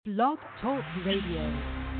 Blog Talk Radio.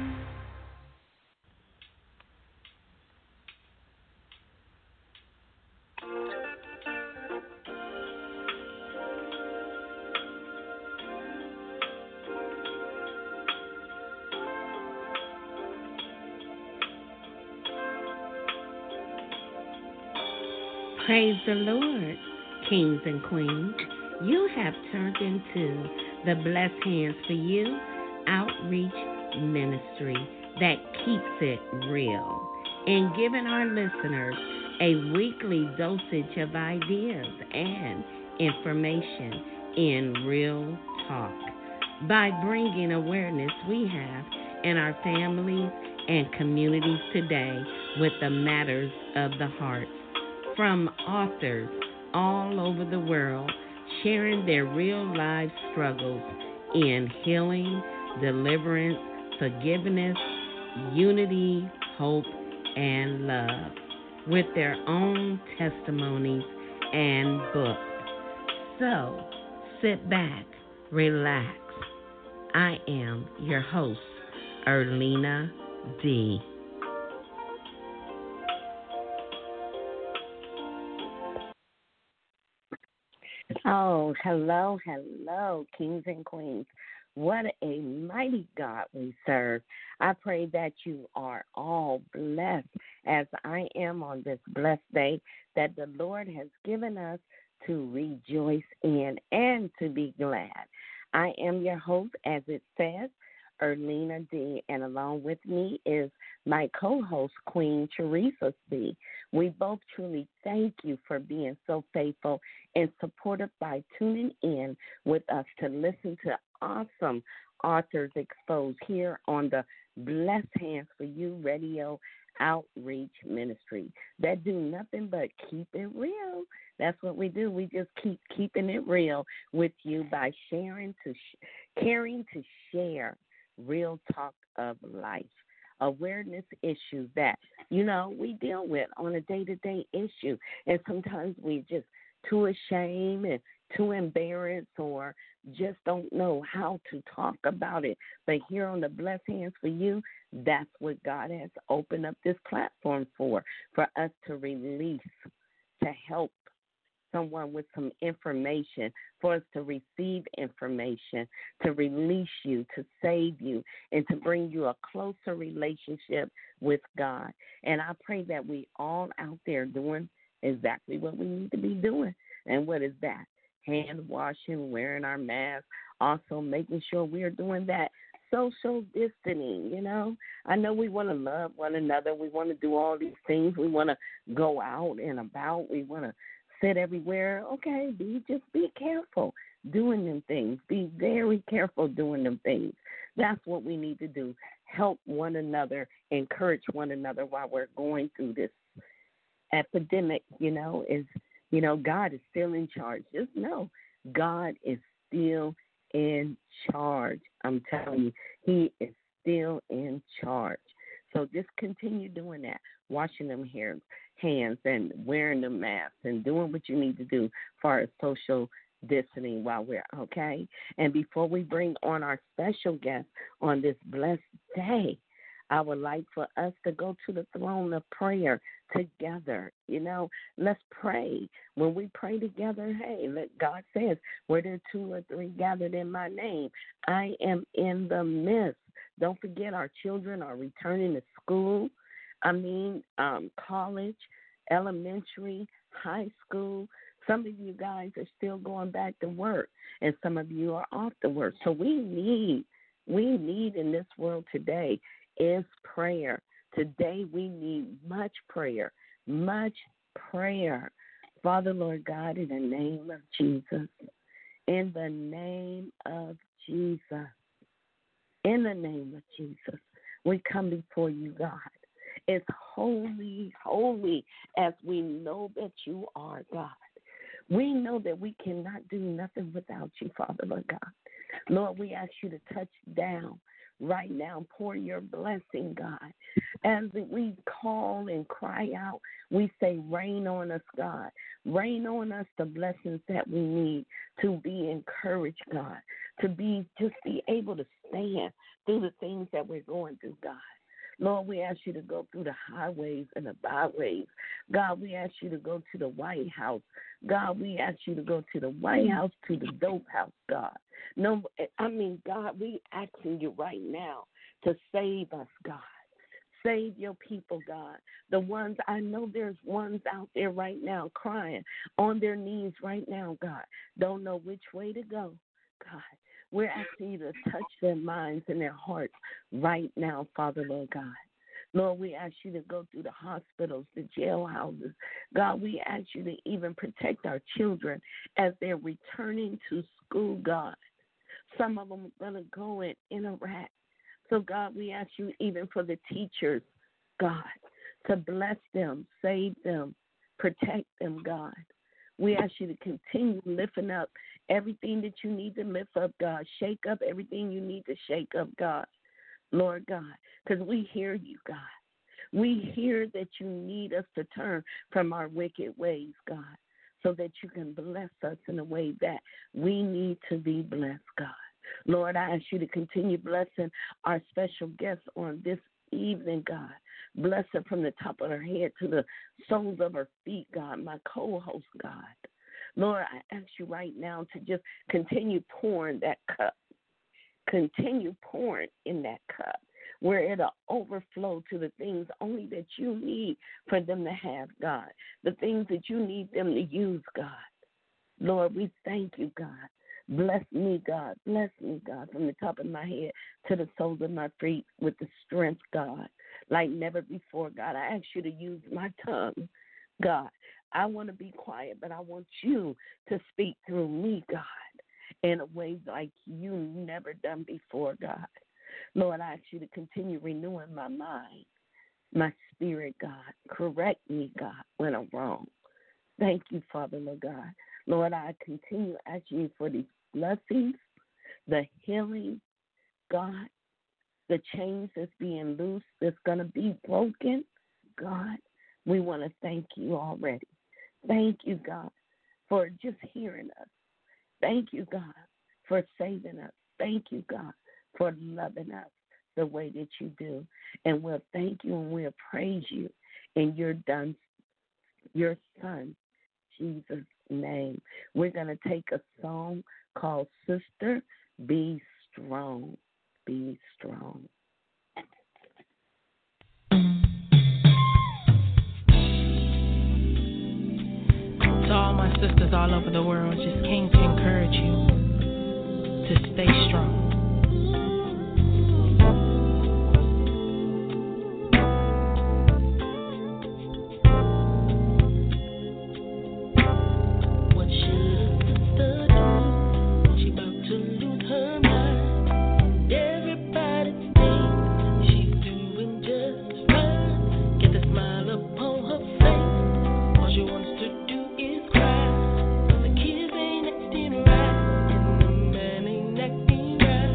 Praise the Lord, kings and queens. You have turned into the Blessed Hands for You outreach ministry that keeps it real and giving our listeners a weekly dosage of ideas and information in real talk. By bringing awareness we have in our families and communities today with the matters of the heart from authors all over the world sharing their real life struggles in healing, deliverance, forgiveness, unity, hope, and love with their own testimonies and books. So, sit back, relax. I am your host, Erlina D. Oh, hello, kings and queens. What a mighty God we serve. I pray that you are all blessed as I am on this blessed day that the Lord has given us to rejoice in and to be glad. I am your host, as it says, Erlina D., and along with me is my co-host, Queen Teresa C. We both truly thank you for being so faithful and supportive by tuning in with us to listen to awesome authors exposed here on the Blessed Hands for You radio outreach ministry that do nothing but keep it real. That's what we do. We just keep keeping it real with you by caring to share real talk of life, awareness issues that, we deal with on a day-to-day issue. And sometimes we just too ashamed and too embarrassed or just don't know how to talk about it. But here on the Blessed Hands for You, that's what God has opened up this platform for us to release, to help someone with some information, for us to receive information, to release you, to save you, and to bring you a closer relationship with God. And I pray that we all out there doing exactly what we need to be doing. And what is that? Hand washing, wearing our masks, also making sure we are doing that social distancing, I know we want to love one another. We want to do all these things. We want to go out and about. We want to sit everywhere. Okay, just be careful doing them things. Be very careful doing them things. That's what we need to do. Help one another, encourage one another while we're going through this epidemic, God is still in charge. Just know God is still in charge. I'm telling you, He is still in charge. So just continue doing that, washing them hands and wearing the masks and doing what you need to do for our social distancing while we're okay. And before we bring on our special guest on this blessed day, I would like for us to go to the throne of prayer together. Let's pray. When we pray together, God says, where there are 2 or 3 gathered in my name, I am in the midst. Don't forget our children are returning to school. College, elementary, high school. Some of you guys are still going back to work, and some of you are off to work. So we need in this world today is prayer. Today we need much prayer, much prayer. Father, Lord God, in the name of Jesus, in the name of Jesus, in the name of Jesus, we come before you, God. As holy, holy as we know that you are, God. We know that we cannot do nothing without you, Father, Lord God. Lord, we ask you to touch down right now. Pour your blessing, God. As we call and cry out, we say, rain on us, God. Rain on us the blessings that we need to be encouraged, God, to be able to stand through the things that we're going through, God. Lord, we ask you to go through the highways and the byways. God, we ask you to go to the White House. God, we ask you to go to the White House, to the dope house, God. God, we asking you right now to save us, God. Save your people, God. The ones, I know there's ones out there right now crying on their knees right now, God. Don't know which way to go, God. We're asking you to touch their minds and their hearts right now, Father, Lord God. Lord, we ask you to go through the hospitals, the jailhouses. God, we ask you to even protect our children as they're returning to school, God. Some of them are going to go and interact. So, God, we ask you even for the teachers, God, to bless them, save them, protect them, God. We ask you to continue lifting up everything that you need to lift up, God. Shake up everything you need to shake up, God. Lord God, because we hear you, God. We hear that you need us to turn from our wicked ways, God, so that you can bless us in a way that we need to be blessed, God. Lord, I ask you to continue blessing our special guests on this evening, God. Bless her from the top of her head to the soles of her feet, God, my co-host, God. Lord, I ask you right now to just continue pouring that cup. Continue pouring in that cup where it'll overflow to the things only that you need for them to have, God. The things that you need them to use, God. Lord, we thank you, God. Bless me, God. Bless me, God, from the top of my head to the soles of my feet with the strength, God, like never before, God. I ask you to use my tongue, God. I want to be quiet, but I want you to speak through me, God, in a way like you never done before, God. Lord, I ask you to continue renewing my mind, my spirit, God. Correct me, God, when I'm wrong. Thank you, Father, Lord God. Lord, I continue asking you for these blessings, the healing, God, the chains that's being loose, that's going to be broken, God. We want to thank you already. Thank you, God, for just hearing us. Thank you, God, for saving us. Thank you, God, for loving us the way that you do. And we'll thank you and we'll praise you in your son, Jesus' name. We're going to take a song called Sister, Be Strong. Be strong. To all my sisters all over the world, just came to encourage you to stay strong. Right, and the man ain't acting right.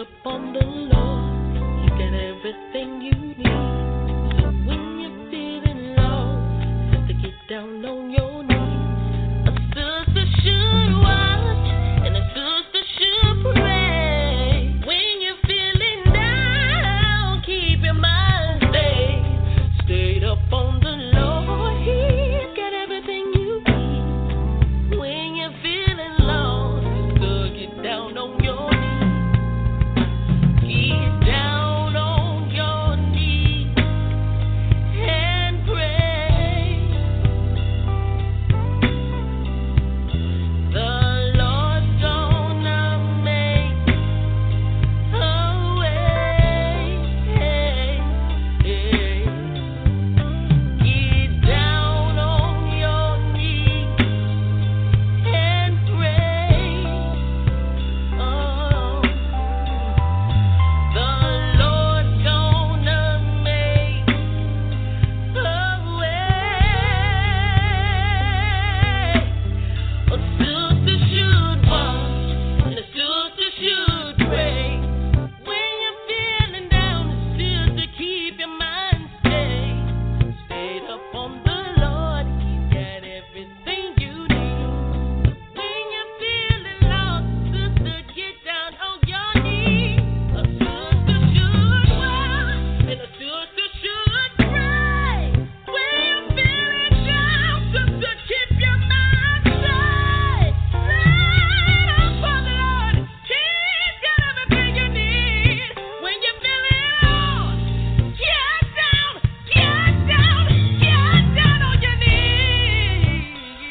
up on the Lord. He got everything you need. So when you're feeling low, sister, get down on your knees. A sister should watch, and a sister should pray. When you're feeling down, keep your mind stayed up on the Lord. He's got everything you need. When you're feeling lost, so get down on your knees. Get down on your knees and pray. The Lord's gonna make a way. Get down on your knees and pray. Oh, the Lord's gonna make a way. A sister should watch, and a sister should pray. When you're feeling down, sister, keep your mind stayed up on the Lord. He's got everything you need. When you're feeling lost, sister, get down on your knees. A sister should watch, and a sister should pray. When you're feeling down, sister, keep your mind stayed up on the Lord. He's got everything you need. When you're feeling lost, get down on your knees.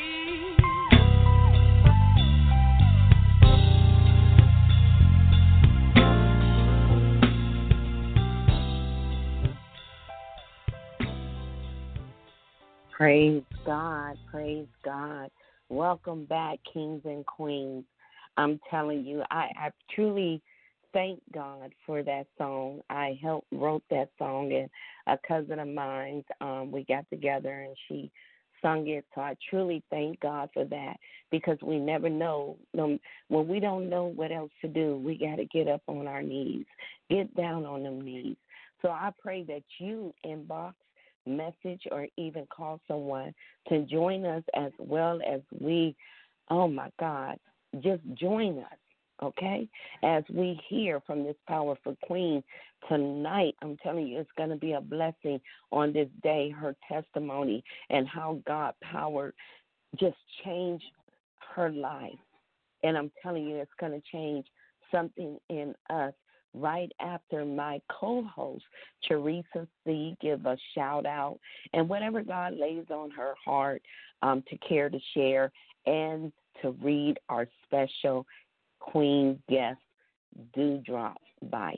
Praise God. Praise God. Welcome back, kings and queens. I'm telling you, I truly thank God for that song. I wrote that song, and a cousin of mine, we got together and she sung it. So I truly thank God for that, because we never know. When we don't know what else to do, we got to get up on our knees, get down on them knees. So I pray that you inbox, message, or even call someone to join us, as well as we, oh my God, just join us, okay? As we hear from this powerful queen tonight, I'm telling you, it's going to be a blessing on this day, her testimony and how God power just changed her life. And I'm telling you, it's going to change something in us. Right after my co-host, Teresa C., give a shout-out, and whatever God lays on her heart to care to share and to read our special Queen guest Dewdrop bio.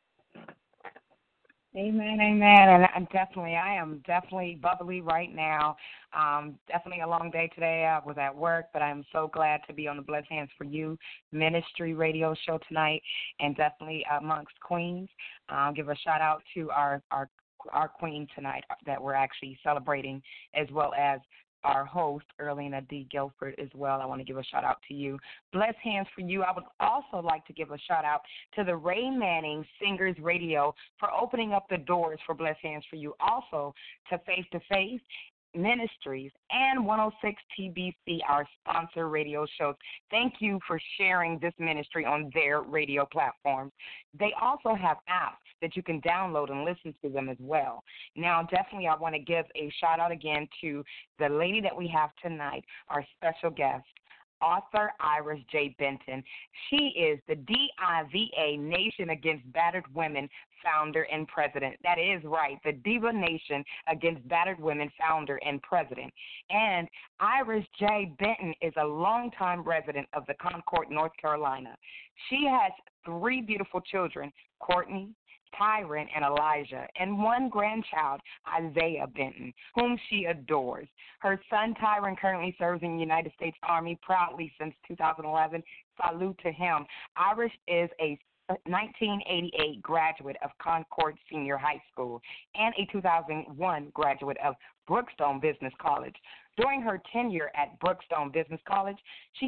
Amen, amen. And I am definitely bubbly right now. Definitely a long day today. I was at work, but I'm so glad to be on the Blessed Hands for You ministry radio show tonight, and definitely amongst queens. Give a shout out to our queen tonight that we're actually celebrating, as well as our host, Erlina D. Guilford, as well. I want to give a shout-out to you. Blessed Hands for You. I would also like to give a shout-out to the Ray Manning Singers Radio for opening up the doors for Blessed Hands for You. Also to Face to Face Ministries and 106 TBC, our sponsor radio shows. Thank you for sharing this ministry on their radio platforms. They also have apps that you can download and listen to them as well. Now, definitely I want to give a shout out again to the lady that we have tonight, our special guest, author Iris J. Benton. She is the DIVA Nation Against Battered Women founder and president. That is right, the Diva Nation Against Battered Women founder and president. And Iris J. Benton is a longtime resident of the Concord, North Carolina. She has 3 beautiful children, Courtney, Tyron, and Elijah, and 1 grandchild, Isaiah Benton, whom she adores. Her son, Tyron, currently serves in the United States Army proudly since 2011. Salute to him. Iris is a 1988 graduate of Concord Senior High School and a 2001 graduate of Brookstone Business College. During her tenure at Brookstone Business College, she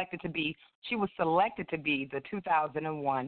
was selected to be the 2001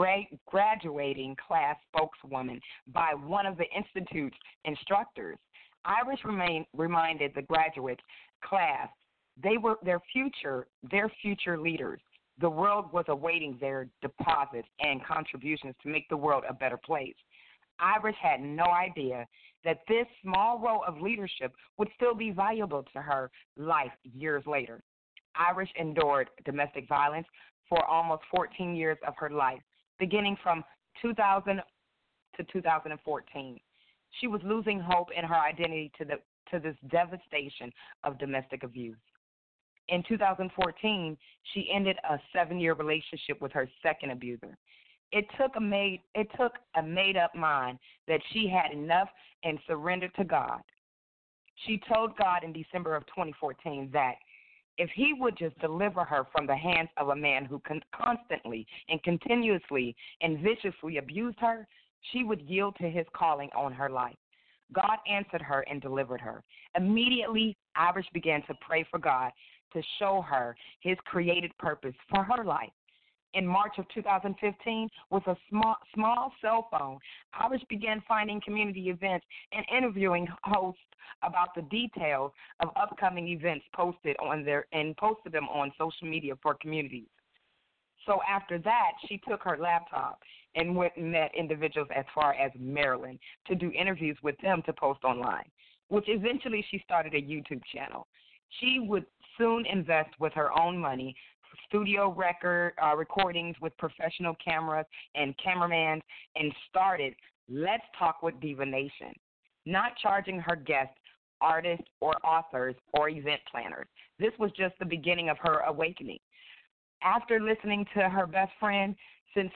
graduating class spokeswoman by one of the institute's instructors. Irish reminded the graduate class they were their future leaders. The world was awaiting their deposits and contributions to make the world a better place. Irish had no idea that this small role of leadership would still be valuable to her life years later. Irish endured domestic violence for almost 14 years of her life, beginning from 2000 to 2014. She was losing hope in her identity to this devastation of domestic abuse. In 2014, she ended a 7-year relationship with her second abuser. It took a made-up mind that she had enough and surrendered to God. She told God in December of 2014 that if he would just deliver her from the hands of a man who constantly and continuously and viciously abused her, she would yield to his calling on her life. God answered her and delivered her. Immediately, Irish began to pray for God to show her his created purpose for her life. In March of 2015, with a small cell phone, Irish began finding community events and interviewing hosts about the details of upcoming events posted them on social media for communities. So after that, she took her laptop and went and met individuals as far as Maryland to do interviews with them to post online, which eventually she started a YouTube channel. She would soon invest with her own money studio recordings with professional cameras and cameramans and started Let's Talk with Diva Nation, not charging her guests, artists, or authors or event planners. This was just the beginning of her awakening. After listening to her best friend since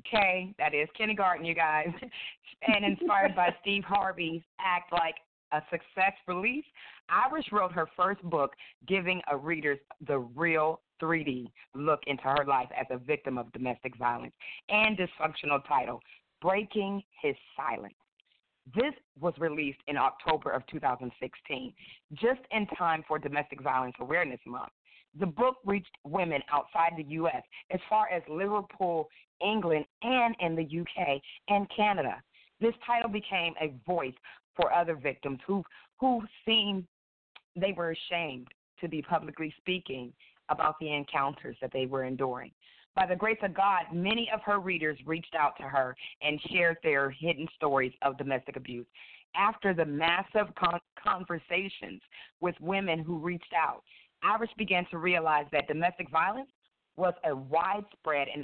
that is kindergarten, you guys, and inspired by Steve Harvey's Act Like a Success release, Irish wrote her first book, giving a reader the real 3D look into her life as a victim of domestic violence and dysfunctional title, Breaking His Silence. This was released in October of 2016, just in time for Domestic Violence Awareness Month. The book reached women outside the U.S. as far as Liverpool, England, and in the UK and Canada. This title became a voice for other victims who seemed they were ashamed to be publicly speaking about the encounters that they were enduring. By the grace of God, many of her readers reached out to her and shared their hidden stories of domestic abuse. After the massive conversations with women who reached out, Irish began to realize that domestic violence was a widespread and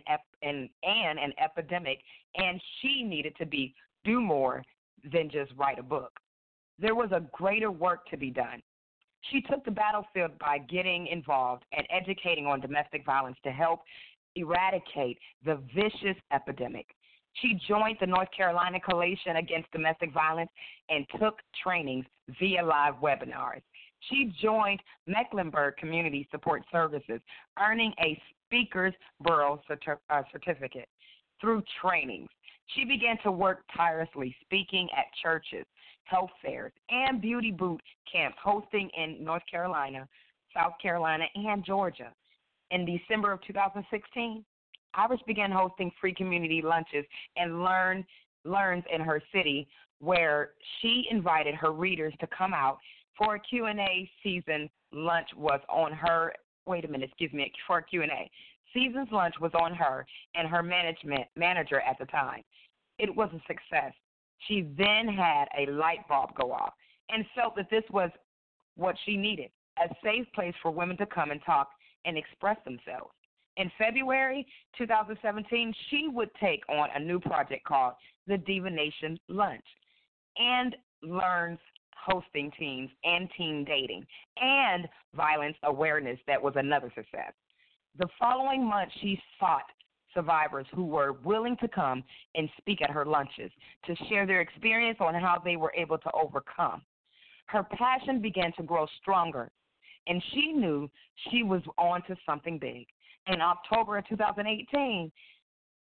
an epidemic, and she needed to do more than just write a book. There was a greater work to be done. She took the battlefield by getting involved and educating on domestic violence to help eradicate the vicious epidemic. She joined the North Carolina Coalition Against Domestic Violence and took trainings via live webinars. She joined Mecklenburg Community Support Services, earning a Speakers Bureau certificate through trainings. She began to work tirelessly, speaking at churches, health fairs, and beauty boot camps, hosting in North Carolina, South Carolina, and Georgia. In December of 2016, Irish began hosting free community lunches and learns in her city, where she invited her readers to come out for a Q&A. Season lunch was on her. For a Q&A. Season's lunch was on her and her manager at the time. It was a success. She then had a light bulb go off and felt that this was what she needed, a safe place for women to come and talk and express themselves. In February 2017, she would take on a new project called the Diva Nation Lunch and learns hosting teams and teen dating and violence awareness. That was another success. The following month, she sought survivors who were willing to come and speak at her lunches to share their experience on how they were able to overcome. Her passion began to grow stronger, and she knew she was on to something big. In October of 2018,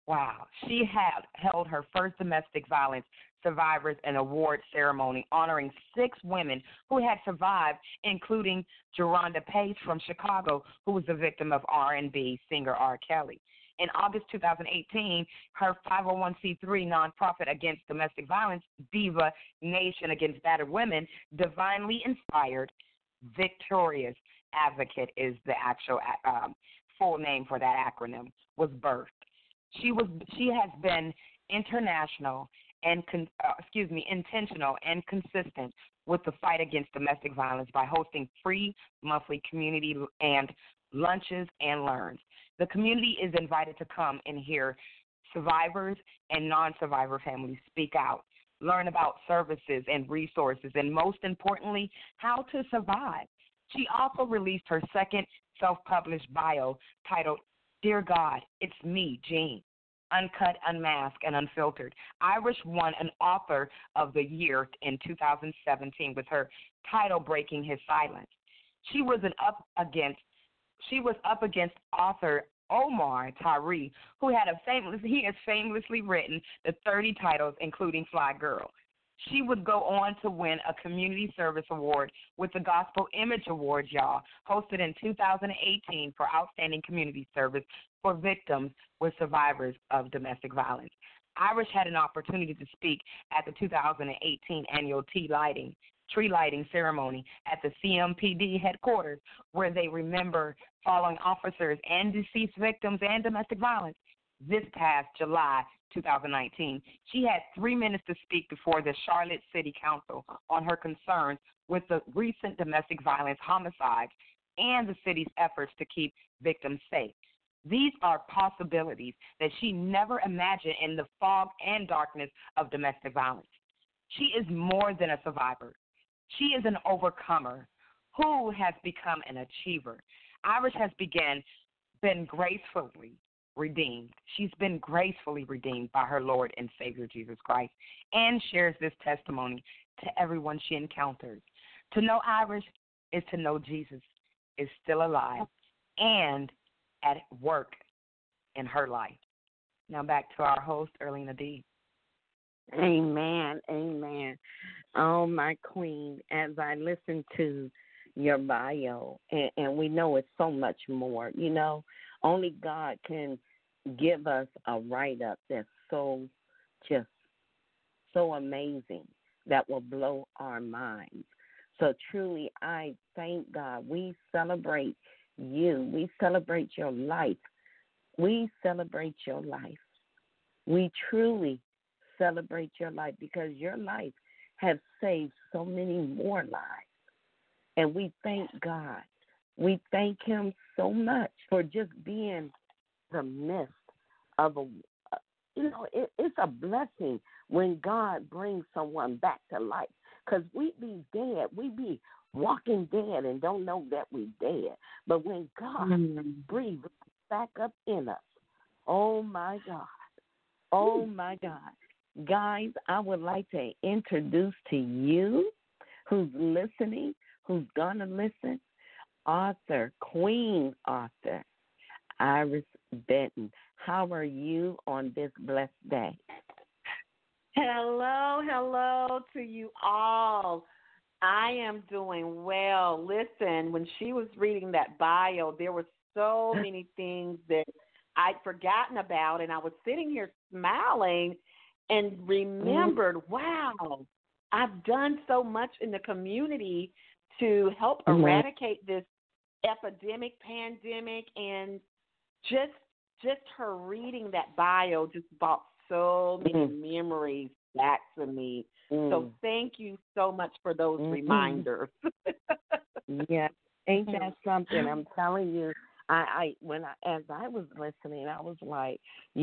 Wow. She had held her first domestic violence survivors and award ceremony honoring 6 women who had survived, including Geronda Pace from Chicago, who was the victim of R&B singer R. Kelly. In August 2018, her 501c3 nonprofit against domestic violence, Diva Nation Against Battered Women, Divinely Inspired Victorious Advocate is the actual full name for that acronym, was birthed. She has been international and intentional and consistent with the fight against domestic violence by hosting free monthly community and lunches and learns. The community is invited to come and hear survivors and non-survivor families speak out, learn about services and resources, and most importantly, how to survive. She also released her second self-published bio titled, Dear God, It's Me, Jean. Uncut, Unmasked, and Unfiltered. Irish won an Author of the Year in 2017 with her title Breaking His Silence. She was up against author Omar Tyree, who has famously written the 30 titles, including Fly Girl. She would go on to win a Community Service Award with the Gospel Image Awards, hosted in 2018 for Outstanding Community Service for victims with survivors of domestic violence. Irish had an opportunity to speak at the 2018 annual tree lighting ceremony at the CMPD headquarters, where they remember fallen officers and deceased victims and domestic violence. This past July 2019, she had 3 minutes to speak before the Charlotte City Council on her concerns with the recent domestic violence homicides and the city's efforts to keep victims safe. These are possibilities that she never imagined in the fog and darkness of domestic violence. She is more than a survivor. She is an overcomer who has become an achiever. Irish has been gracefully redeemed. She's been gracefully redeemed by her Lord and Savior Jesus Christ, and shares this testimony to everyone she encounters. To know Irish is to know Jesus is still alive and at work in her life. Now back to our host, Erlina D. Amen. Amen. Oh, my queen, as I listen to your bio, and we know it's so much more, only God can give us a write-up that's just so amazing that will blow our minds. So truly, I thank God. We celebrate you. We celebrate your life. We celebrate your life. We truly celebrate your life because your life has saved so many more lives. And we thank God. We thank him so much for just being the midst of it's a blessing when God brings someone back to life. Because we be dead. We be walking dead and don't know that we dead. But when God breathes back up in us, oh, my God. Oh, my God. Guys, I would like to introduce to you who's listening, who's going to listen, Queen author, Iris Benton. How are you on this blessed day? Hello to you all. I am doing well. Listen, when she was reading that bio, there were so many things that I'd forgotten about, and I was sitting here smiling and remembered, wow, I've done so much in the community to help eradicate this epidemic, pandemic, and just her reading that bio just brought so many memories back to me. So thank you so much for those reminders. Yeah, ain't that something? I'm telling you. As I was listening, I was like,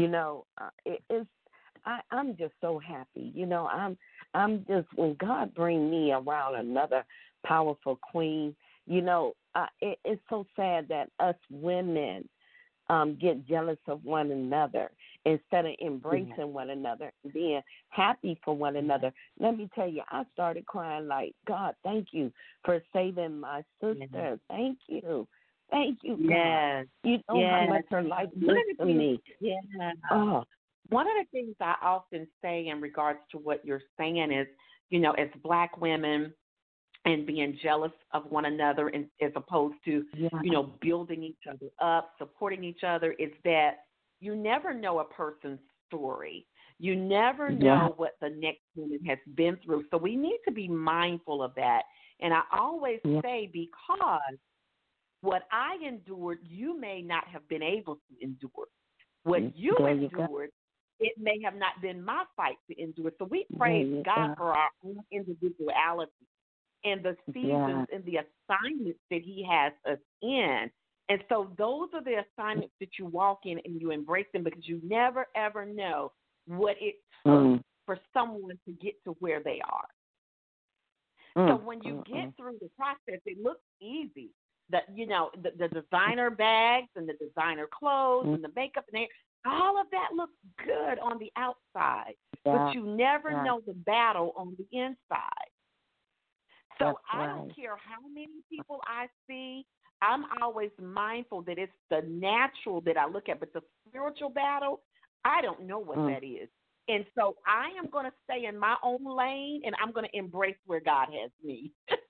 I'm just so happy. I'm just, when God bring me around another powerful queen, it's so sad that us women get jealous of one another instead of embracing one another and being happy for one another. Let me tell you, I started crying like, God, thank you for saving my sister. Thank you. Thank you, God. Yes. You know how much her life means to me. Yeah. Oh, One of the things I often say in regards to what you're saying is, as Black women and being jealous of one another and as opposed to, building each other up, supporting each other, is that you never know a person's story. You never know what the next woman has been through. So we need to be mindful of that. And I always say, because what I endured, you may not have been able to endure. What you endured, it may have not been my fight to endure. So we praise God for our own individuality and the seasons and the assignments that He has us in. And so those are the assignments that you walk in and you embrace them, because you never, ever know what it took for someone to get to where they are. So when you get through the process, it looks easy. The designer bags and the designer clothes and the makeup and hair, all of that looks good on the outside, but you never know the battle on the inside. So I don't care how many people I see, I'm always mindful that it's the natural that I look at, but the spiritual battle, I don't know what that is. And so I am going to stay in my own lane, and I'm going to embrace where God has me.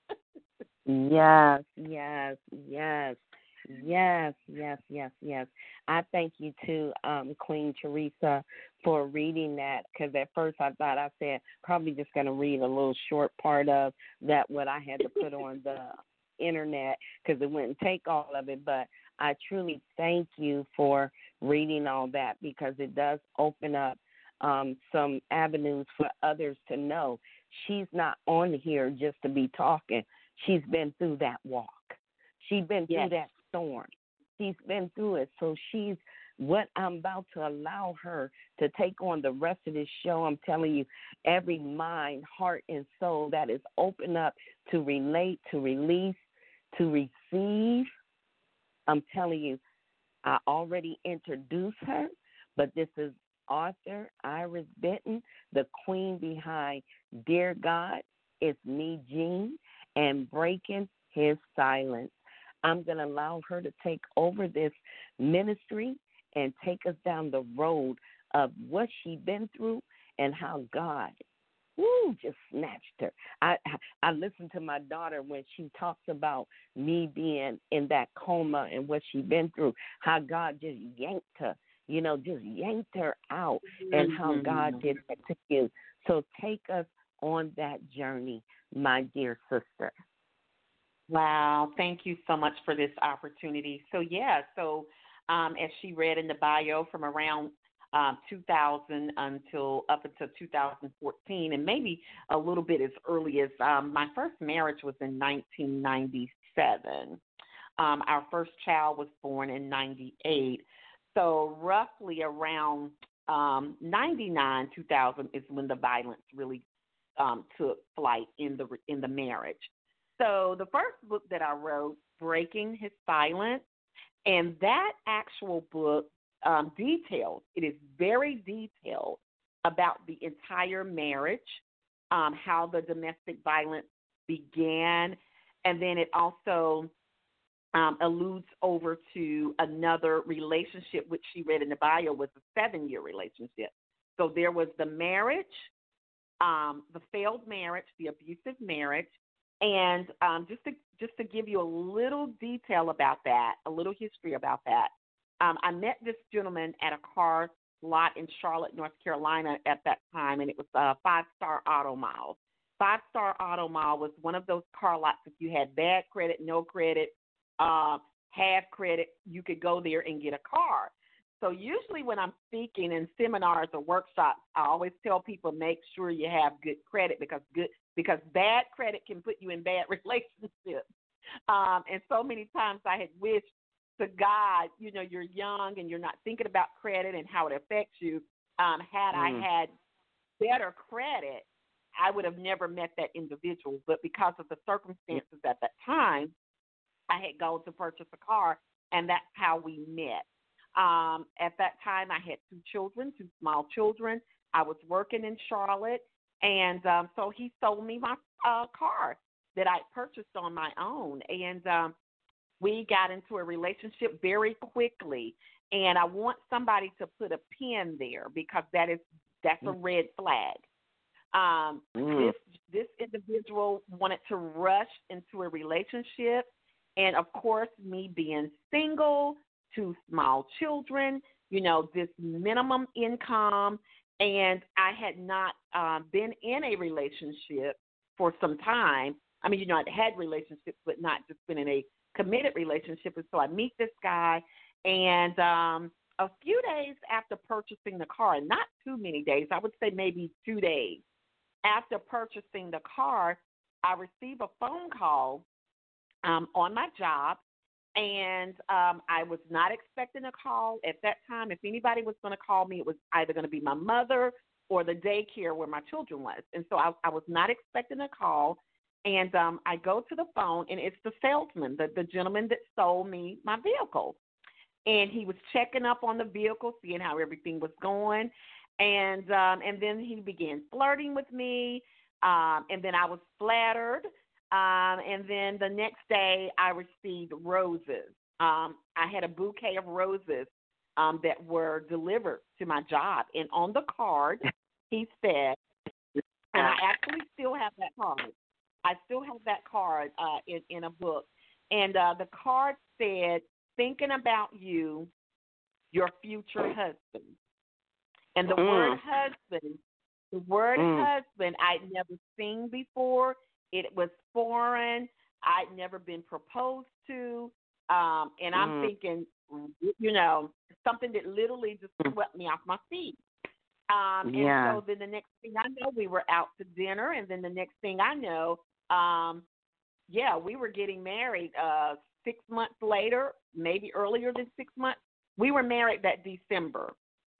Yes. I thank you too, Queen Teresa, for reading that, because at first I thought I said probably just going to read a little short part of that, what I had to put on the internet, because it wouldn't take all of it. But I truly thank you for reading all that, because it does open up some avenues for others to know she's not on here just to be talking. She's been through that walk. She's been through that storm. She's been through it. So she's what I'm about to allow her to take on the rest of this show. I'm telling you, every mind, heart, and soul that is open up to relate, to release, to receive. I'm telling you, I already introduced her, but this is author Iris Benton, the queen behind Dear God, It's Me, Jean, and Breaking His Silence. I'm going to allow her to take over this ministry and take us down the road of what she's been through and how God just snatched her. I listened to my daughter when she talks about me being in that coma and what she's been through, how God just yanked her, just yanked her out, and how God did that to you. So take us on that journey, my dear sister. Wow. Thank you so much for this opportunity. So as she read in the bio, from around 2000 up until 2014, and maybe a little bit as early as my first marriage was in 1997. Our first child was born in 98. So roughly around 99, 2000 is when the violence really took flight in the marriage. So the first book that I wrote, Breaking His Silence, and that actual book it is very detailed about the entire marriage, how the domestic violence began, and then it also alludes over to another relationship, which she read in the bio was a 7-year relationship. So there was the marriage, the failed marriage, the abusive marriage, and just to give you a little detail about that, a little history about that, I met this gentleman at a car lot in Charlotte, North Carolina at that time, and it was a 5-Star Auto Mall. 5-Star Auto Mall was one of those car lots. If you had bad credit, no credit, half credit, you could go there and get a car. So usually when I'm speaking in seminars or workshops, I always tell people make sure you have good credit, because bad credit can put you in bad relationships. And so many times I had wished to God, you're young and you're not thinking about credit and how it affects you. Had I had better credit, I would have never met that individual. But because of the circumstances at that time, I had gone to purchase a car, and that's how we met. At that time, I had 2 children, 2 small children. I was working in Charlotte, and so he sold me my car that I purchased on my own. And We got into a relationship very quickly, and I want somebody to put a pin there because that's a red flag. This individual wanted to rush into a relationship, and of course, me being single, 2 small children, this minimum income, and I had not been in a relationship for some time. I mean, I'd had relationships, but not just been in a committed relationship. And so I meet this guy, and a few days after purchasing the car, and not too many days, I would say maybe 2 days after purchasing the car, I receive a phone call on my job, and I was not expecting a call at that time. If anybody was going to call me, it was either going to be my mother or the daycare where my children was. And so I was not expecting a call, and I go to the phone, and it's the salesman, the gentleman that sold me my vehicle. And he was checking up on the vehicle, seeing how everything was going. And then he began flirting with me, and then I was flattered. And then the next day I received roses. I had a bouquet of roses that were delivered to my job. And on the card, he said, and I actually still have that card. I still have that card in a book. And the card said, "Thinking about you, your future husband." And the word husband, husband, I'd never seen before. It was foreign. I'd never been proposed to. And I'm thinking, something that literally just swept me off my feet. And so then the next thing I know, we were out to dinner. And then the next thing I know, we were getting married 6 months later, maybe earlier than 6 months. We were married that December.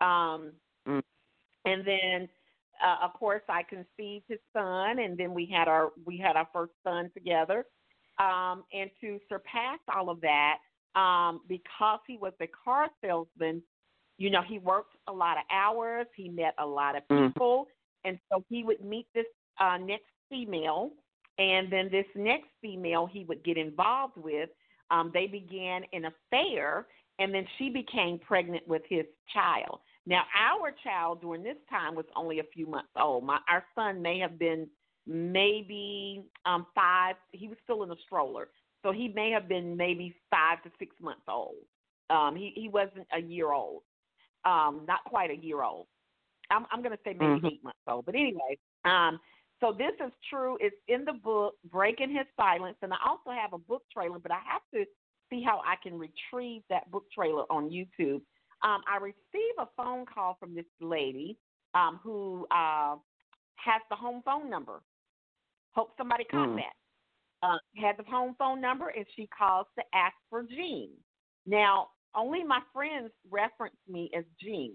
And then, of course, I conceived his son, and then we had our first son together. And to surpass all of that, because he was a car salesman, he worked a lot of hours. He met a lot of people, and so he would meet this next female, and then this next female he would get involved with. They began an affair, and then she became pregnant with his child. Now, our child during this time was only a few months old. Our son may have been maybe 5. He was still in a stroller, so he may have been maybe 5 to 6 months old. He wasn't a year old, not quite a year old. I'm going to say maybe 8 months old. But anyway, so this is true. It's in the book, Breaking His Silence, and I also have a book trailer, but I have to see how I can retrieve that book trailer on YouTube. I received a phone call from this lady who has the home phone number. Hope somebody caught that. Had the home phone number, and she calls to ask for Jean. Now, only my friends reference me as Jean.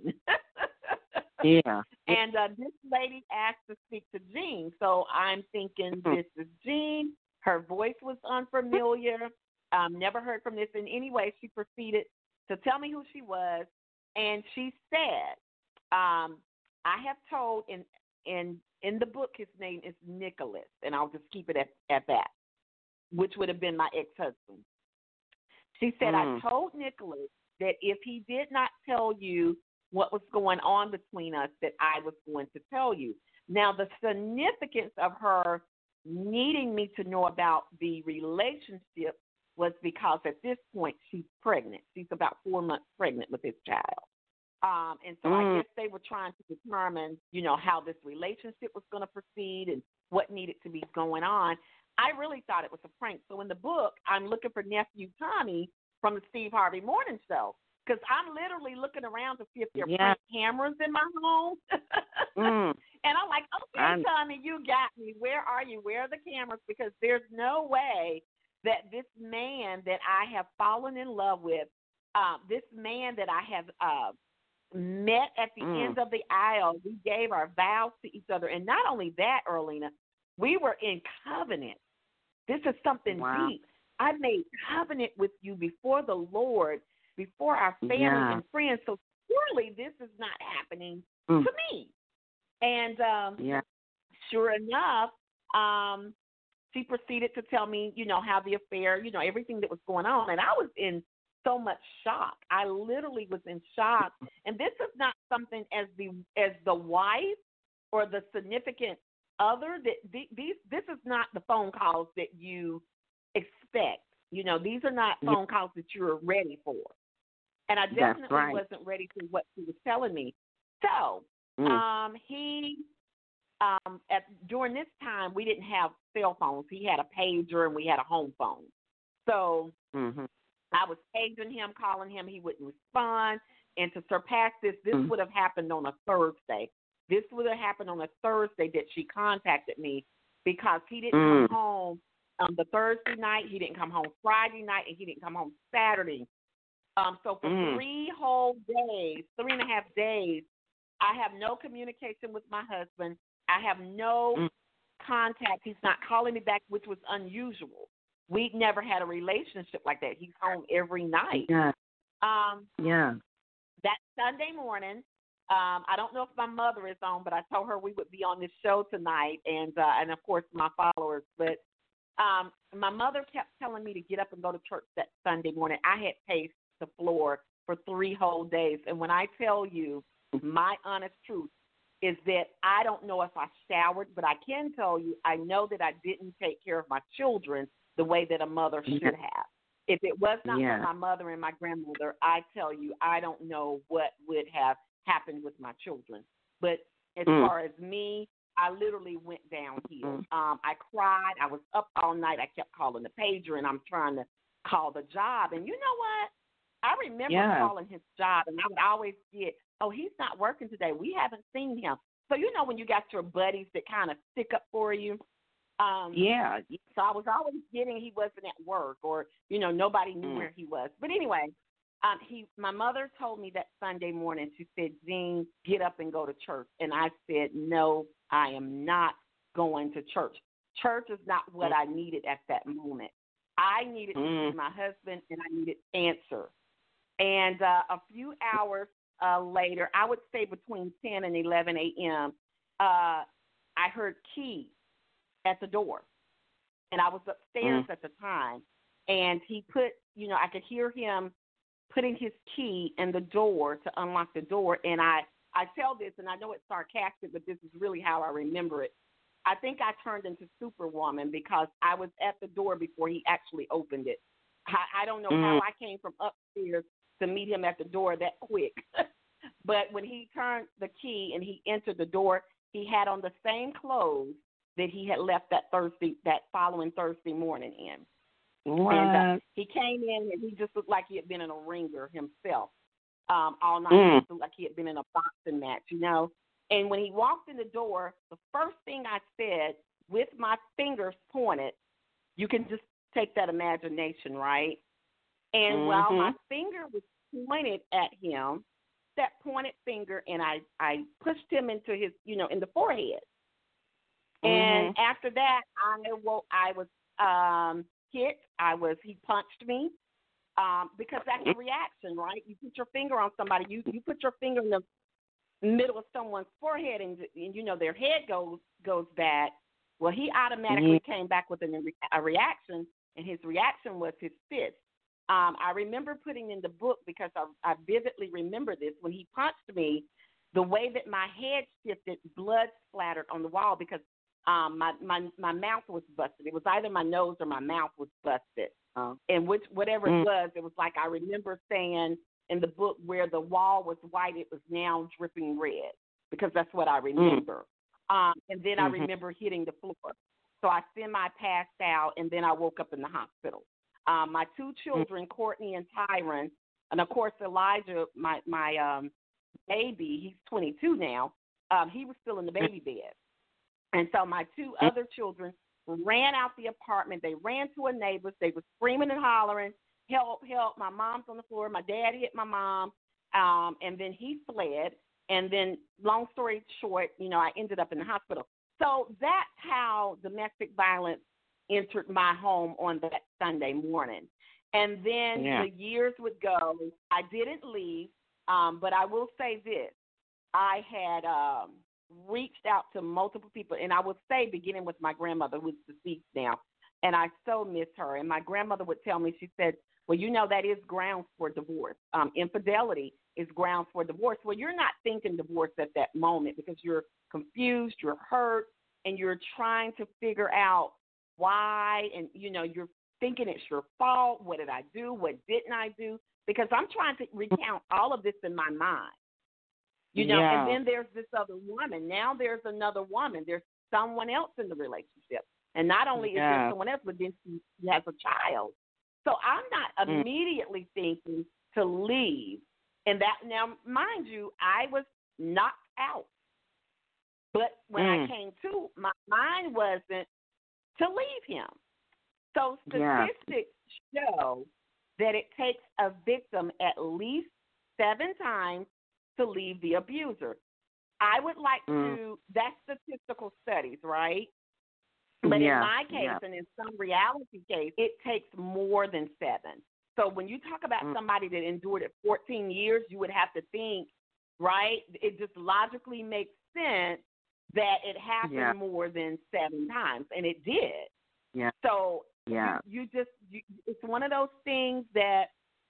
Yeah. And this lady asked to speak to Jean. So I'm thinking, this is Jean. Her voice was unfamiliar. Never heard from this. And anyway, she proceeded to tell me who she was. And she said, I have told in the book his name is Nicholas, and I'll just keep it at that, which would have been my ex-husband. She said, I told Nicholas that if he did not tell you what was going on between us, that I was going to tell you. Now, the significance of her needing me to know about the relationship was because at this point she's pregnant. She's about 4 months pregnant with his child. And so I guess they were trying to determine, how this relationship was going to proceed and what needed to be going on. I really thought it was a prank. So in the book, I'm looking for Nephew Tommy from the Steve Harvey Morning Show, because I'm literally looking around to see if there are prank cameras in my home. And I'm like, okay, Tommy, you got me. Where are you? Where are the cameras? Because there's no way that this man that I have fallen in love with, this man that I have met at the end of the aisle, we gave our vows to each other. And not only that, Erlina, we were in covenant. This is something deep. I made covenant with you before the Lord, before our family and friends. So surely this is not happening to me. And sure enough, she proceeded to tell me, how the affair, everything that was going on. And I was in so much shock. I literally was in shock. And this is not something as the wife or the significant other that this is not the phone calls that you expect. These are not phone calls that you're ready for. And I definitely wasn't ready for what she was telling me. So during this time, we didn't have cell phones. He had a pager and we had a home phone. So I was paging him, calling him. He wouldn't respond. And to surpass this would have happened on a Thursday. This would have happened on a Thursday that she contacted me because he didn't come home the Thursday night. He didn't come home Friday night, and he didn't come home Saturday. So for 3 whole days, 3.5 days, I have no communication with my husband. I have no contact. He's not calling me back, which was unusual. We never had a relationship like that. He's home every night. Yeah. That Sunday morning, I don't know if my mother is on, but I told her we would be on this show tonight, and of course my followers. But my mother kept telling me to get up and go to church that Sunday morning. I had paced the floor for 3 whole days, and when I tell you my honest truth is that I don't know if I showered, but I can tell you I know that I didn't take care of my children the way that a mother should have. If it was not for my mother and my grandmother, I tell you, I don't know what would have happened with my children. But as far as me, I literally went downhill. I cried. I was up all night. I kept calling the pager, and I'm trying to call the job. And you know what? I remember calling his job, and I would always get, oh, he's not working today. We haven't seen him. So when you got your buddies that kind of stick up for you. So I was always getting he wasn't at work, or nobody knew where he was. But anyway, my mother told me that Sunday morning. She said, "Jean, get up and go to church." And I said, "No, I am not going to church. Church is not what I needed at that moment. I needed to see my husband, and I needed answer." And a few hours later, I would say between 10 and 11 a.m., I heard keys at the door. And I was upstairs at the time. And he put, I could hear him putting his key in the door to unlock the door. And I tell this, and I know it's sarcastic, but this is really how I remember it. I think I turned into Superwoman because I was at the door before he actually opened it. I don't know how I came from upstairs to meet him at the door that quick. But when he turned the key and he entered the door, he had on the same clothes that he had left that following Thursday morning in. What? And he came in, and he just looked like he had been in a ringer himself all night. He looked like he had been in a boxing match, And when he walked in the door, the first thing I said, with my fingers pointed, you can just take that imagination, right? And while my finger was pointed at him, that pointed finger, and I pushed him into his, in the forehead. And after that, I was hit. He punched me because that's a reaction, right? You put your finger on somebody. You put your finger in the middle of someone's forehead, and their head goes back. Well, he automatically came back with a reaction, and his reaction was his fist. I remember putting in the book because I vividly remember this. When he punched me, the way that my head shifted, blood splattered on the wall because my mouth was busted. It was either my nose or my mouth was busted. And whatever it was like I remember saying in the book where the wall was white, it was now dripping red because that's what I remember. And then I remember hitting the floor. So I semi-passed out, and then I woke up in the hospital. My 2 children, Courtney and Tyron, and of course Elijah, my baby, he's 22 now, he was still in the baby bed. And so my 2 other children ran out the apartment. They ran to a neighbor's. They were screaming and hollering, help, help. My mom's on the floor. My dad hit my mom, and then he fled. And then long story short, I ended up in the hospital. So that's how domestic violence entered my home on that Sunday morning. And then the years would go. I didn't leave, but I will say this. I had reached out to multiple people, and I would say, beginning with my grandmother, who's deceased now, and I so miss her. And my grandmother would tell me, she said, well, that is grounds for divorce. Infidelity is grounds for divorce. Well, you're not thinking divorce at that moment because you're confused, you're hurt, and you're trying to figure out why, and, you're thinking it's your fault. What did I do? What didn't I do? Because I'm trying to recount all of this in my mind. And then there's this other woman. Now there's another woman. There's someone else in the relationship. And not only is there someone else, but then she has a child. So I'm not immediately thinking to leave. And that, now, mind you, I was knocked out. But when I came to, my mind wasn't to leave him. So statistics show that it takes a victim at least 7 times to leave the abuser. I would like to, that's statistical studies, right? But in my case, and in some reality case, it takes more than 7. So when you talk about somebody that endured it 14 years, you would have to think, right? It just logically makes sense that it happened more than 7 times, and it did. Yeah. So it's one of those things that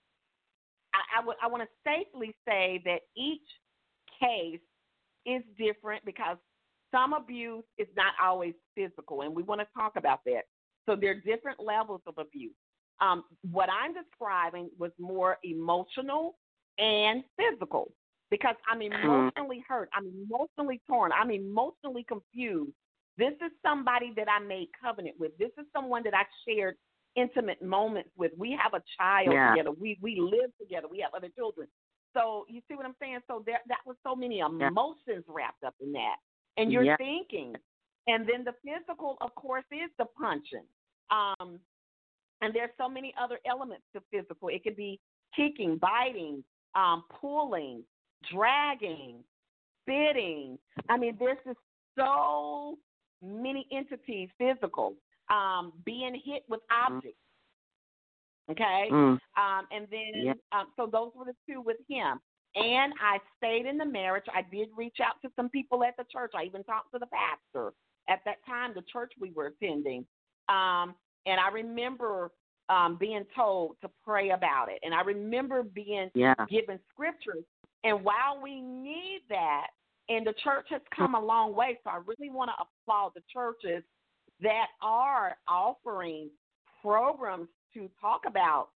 I want to safely say that each case is different because some abuse is not always physical, and we want to talk about that. So there are different levels of abuse. What I'm describing was more emotional and physical because I'm emotionally hurt. I'm emotionally torn. I'm emotionally confused. This is somebody that I made covenant with. This is someone that I shared intimate moments with. We have a child together. We live together. We have other children. So you see what I'm saying? So that was so many emotions wrapped up in that. And you're thinking. And then the physical, of course, is the punching. And there's so many other elements to physical. It could be kicking, biting, pulling, dragging, spitting. I mean, there's just so many entities physical. Being hit with objects. Okay? And then, so those were the 2 with him. And I stayed in the marriage. I did reach out to some people at the church. I even talked to the pastor at that time, the church we were attending. And I remember being told to pray about it. And I remember being given scriptures. And while we need that, and the church has come a long way, so I really want to applaud the churches that are offering programs to talk about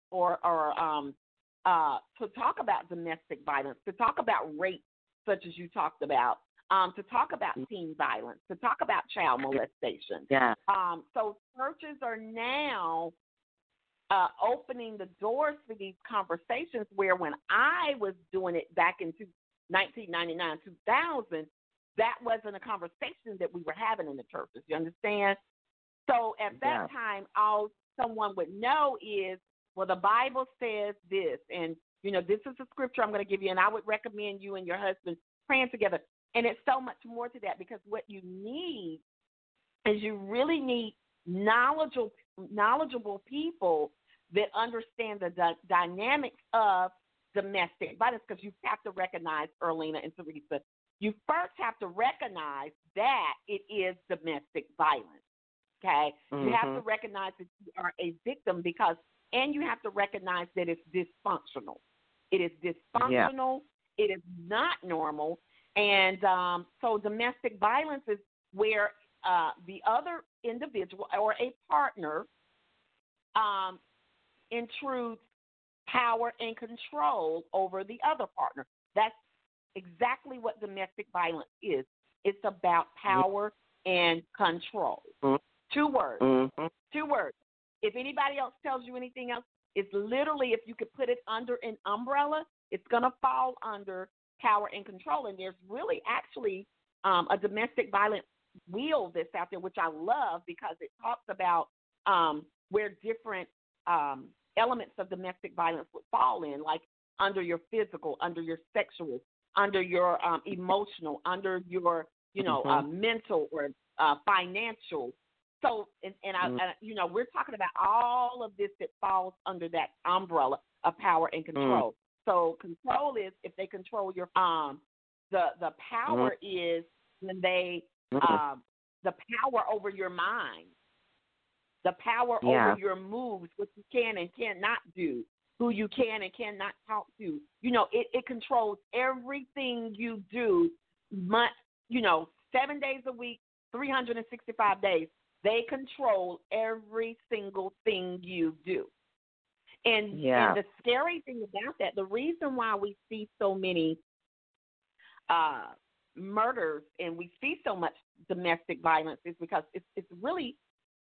to talk about domestic violence, to talk about rape, such as you talked about, to talk about teen violence, to talk about child molestation. So churches are now opening the doors for these conversations where when I was doing it back in 1999, 2000, that wasn't a conversation that we were having in the churches. You understand? So at that time, all someone would know is, well, the Bible says this, and, this is a scripture I'm going to give you, and I would recommend you and your husband praying together. And it's so much more to that because what you need is you really need knowledgeable people that understand the dynamics of domestic violence because you have to recognize, Erlina and Teresa, you first have to recognize that it is domestic violence. Okay? You have to recognize that you are a victim and you have to recognize that it's dysfunctional. It is dysfunctional. It is not normal. And so domestic violence is where the other individual or a partner intrudes power and control over the other partner. That's exactly what domestic violence is. It's about power and control. 2 words. 2 words. If anybody else tells you anything else, it's literally, if you could put it under an umbrella, it's going to fall under power and control. And there's really actually a domestic violence wheel that's out there, which I love because it talks about where different elements of domestic violence would fall in, like under your physical, under your sexual, under your emotional, under your, mental or financial. So, and we're talking about all of this that falls under that umbrella of power and control. So control is if they control your the power is when they the power over your mind, the power over your moves, what you can and cannot do, who you can and cannot talk to. You know, it controls everything you do, 7 days a week, 365 days. They control every single thing you do. And the scary thing about that, the reason why we see so many murders and we see so much domestic violence is because it's really,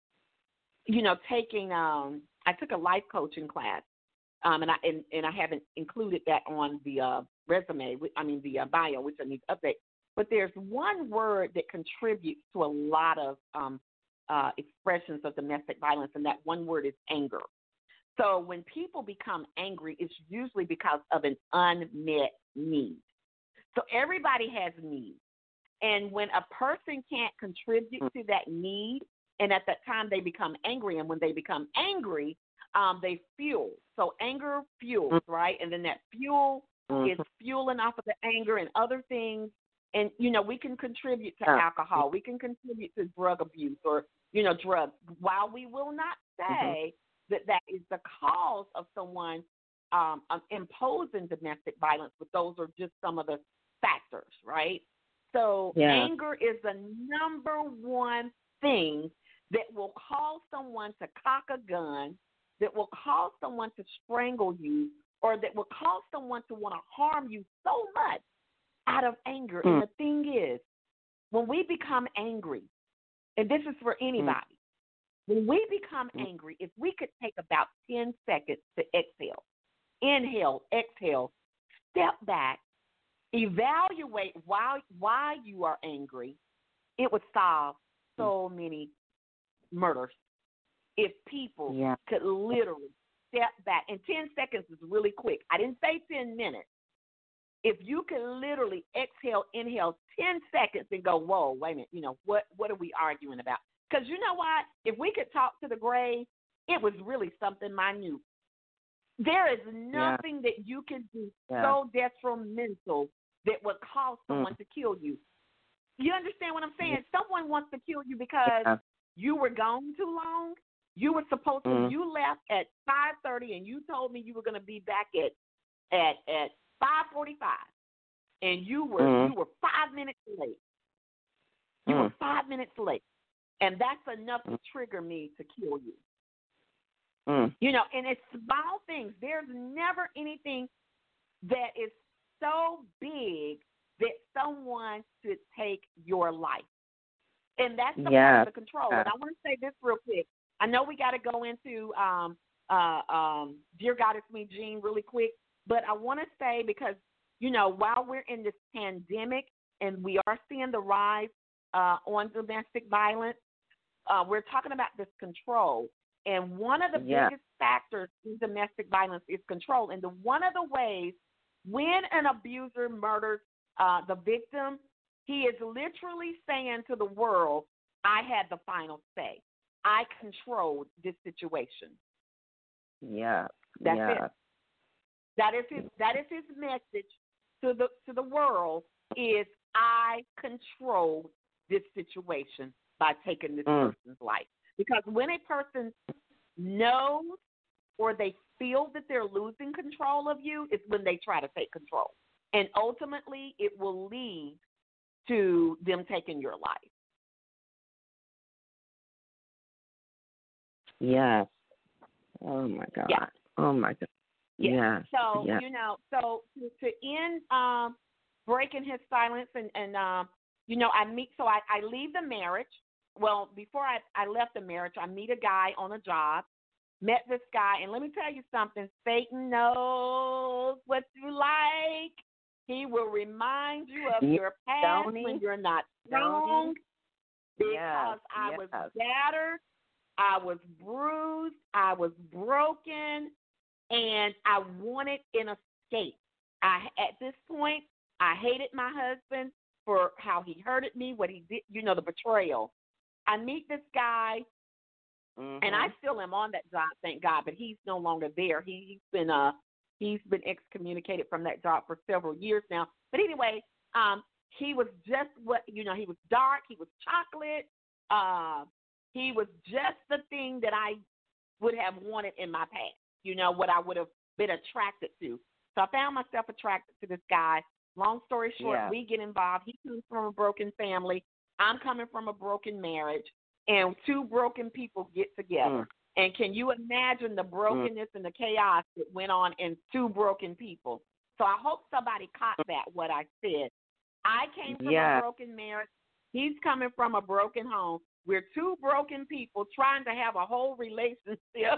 taking. I took a life coaching class, and I haven't included that on the resume. The bio, which I need to update. But there's one word that contributes to a lot of expressions of domestic violence, and that one word is anger. So when people become angry, it's usually because of an unmet need. So everybody has needs. And when a person can't contribute to that need, and at that time they become angry, and when they become angry, they fuel. So anger fuels, right? And then that fuel is fueling off of the anger and other things. And, we can contribute to alcohol. We can contribute to drug abuse or, drugs. While we will not say that is the cause of someone imposing domestic violence, but those are just some of the factors, right? So anger is the number one thing that will cause someone to cock a gun, that will cause someone to strangle you, or that will cause someone to want to harm you so much out of anger. And the thing is, when we become angry, and this is for anybody, when we become angry, if we could take about 10 seconds to exhale, inhale, exhale, step back, evaluate why you are angry, it would solve so many murders if people could literally step back. And 10 seconds is really quick. I didn't say 10 minutes. If you could literally exhale, inhale 10 seconds and go, whoa, wait a minute, what are we arguing about? Because you know what? If we could talk to the grave, it was really something minute. There is nothing that you can do so detrimental that would cause someone to kill you. You understand what I'm saying? Someone wants to kill you because you were gone too long. You were supposed to, you left at 5:30 and you told me you were going to be back at 5:45, and you were 5 minutes late. You were 5 minutes late, and that's enough to trigger me to kill you. And it's small things. There's never anything that is so big that someone should take your life, and that's the part of the control. And I want to say this real quick. I know we got to go into Dear Goddess Me Jean really quick. But I want to say, because, while we're in this pandemic and we are seeing the rise on domestic violence, we're talking about this control. And one of the biggest factors in domestic violence is control. And one of the ways when an abuser murders the victim, he is literally saying to the world, I had the final say. I controlled this situation. Yeah. That's it. That is his message to the world is I control this situation by taking this person's life. Because when a person knows or they feel that they're losing control of you, it's when they try to take control. And ultimately it will lead to them taking your life. Yes. Oh my God. Yeah. Oh my God. Yeah. So, so to end breaking his silence and I leave the marriage. Well, before I left the marriage, I meet a guy on a job, met this guy, and let me tell you something, Satan knows what you like. He will remind you of your past when you're not strong, because I was battered, I was bruised, I was broken, and I wanted an escape. At this point, I hated my husband for how he hurted me, what he did, the betrayal. I meet this guy, and I still am on that job, thank God, but he's no longer there. He's been excommunicated from that job for several years now. But anyway, he was just he was dark, he was chocolate. He was just the thing that I would have wanted in my past, what I would have been attracted to. So I found myself attracted to this guy. Long story short, we get involved. He comes from a broken family. I'm coming from a broken marriage. And two broken people get together. And can you imagine the brokenness and the chaos that went on in two broken people? So I hope somebody caught that, what I said. I came from a broken marriage. He's coming from a broken home. We're two broken people trying to have a whole relationship.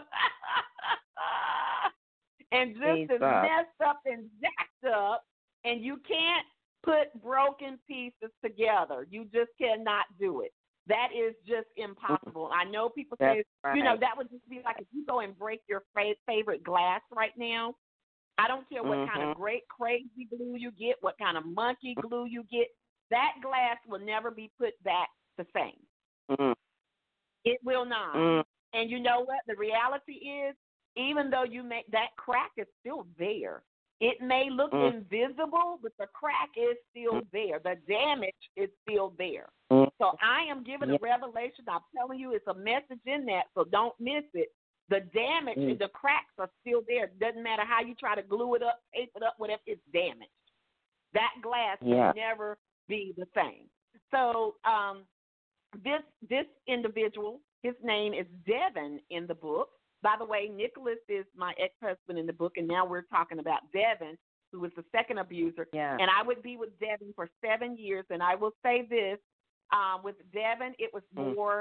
And just as messed up and jacked up. And you can't put broken pieces together. You just cannot do it. That is just impossible. I know people say, that would just be like if you go and break your favorite glass right now. I don't care what kind of great crazy glue you get, what kind of monkey glue you get. That glass will never be put back the same. It will not. And you know what? The reality is, even though you make that crack is still there. It may look invisible, but the crack is still there. The damage is still there. So I am giving a revelation. I'm telling you, it's a message in that, so don't miss it. The damage and the cracks are still there. It doesn't matter how you try to glue it up, tape it up, whatever, it's damaged. That glass will never be the same. So this individual, his name is Devin in the book. By the way, Nicholas is my ex-husband in the book, and now we're talking about Devin, who was the second abuser. And I would be with Devin for 7 years, and I will say this, with Devin, it was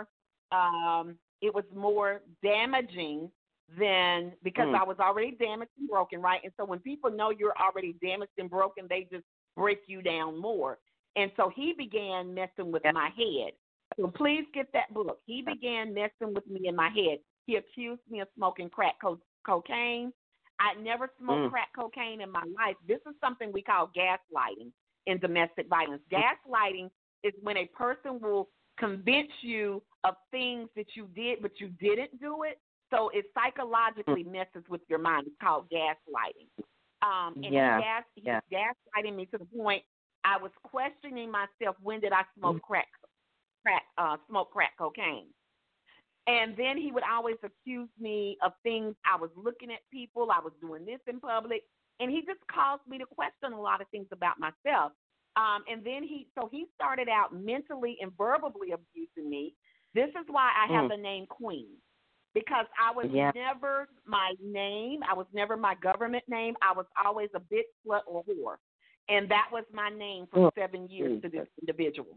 more damaging than, because I was already damaged and broken, right? And so when people know you're already damaged and broken, they just break you down more. And so he began messing with my head. So please get that book. He began messing with me in my head. He accused me of smoking crack cocaine. I never smoked crack cocaine in my life. This is something we call gaslighting in domestic violence. Gaslighting is when a person will convince you of things that you did, but you didn't do it. So it psychologically messes with your mind. It's called gaslighting. And he was gaslighting me to the point I was questioning myself, when did I smoke crack cocaine? And then he would always accuse me of things. I was looking at people. I was doing this in public. And he just caused me to question a lot of things about myself. And then he started out mentally and verbally abusing me. This is why I have the name Queen, because I was never my name. I was never my government name. I was always a bitch, slut, or whore. And that was my name for 7 years to this individual.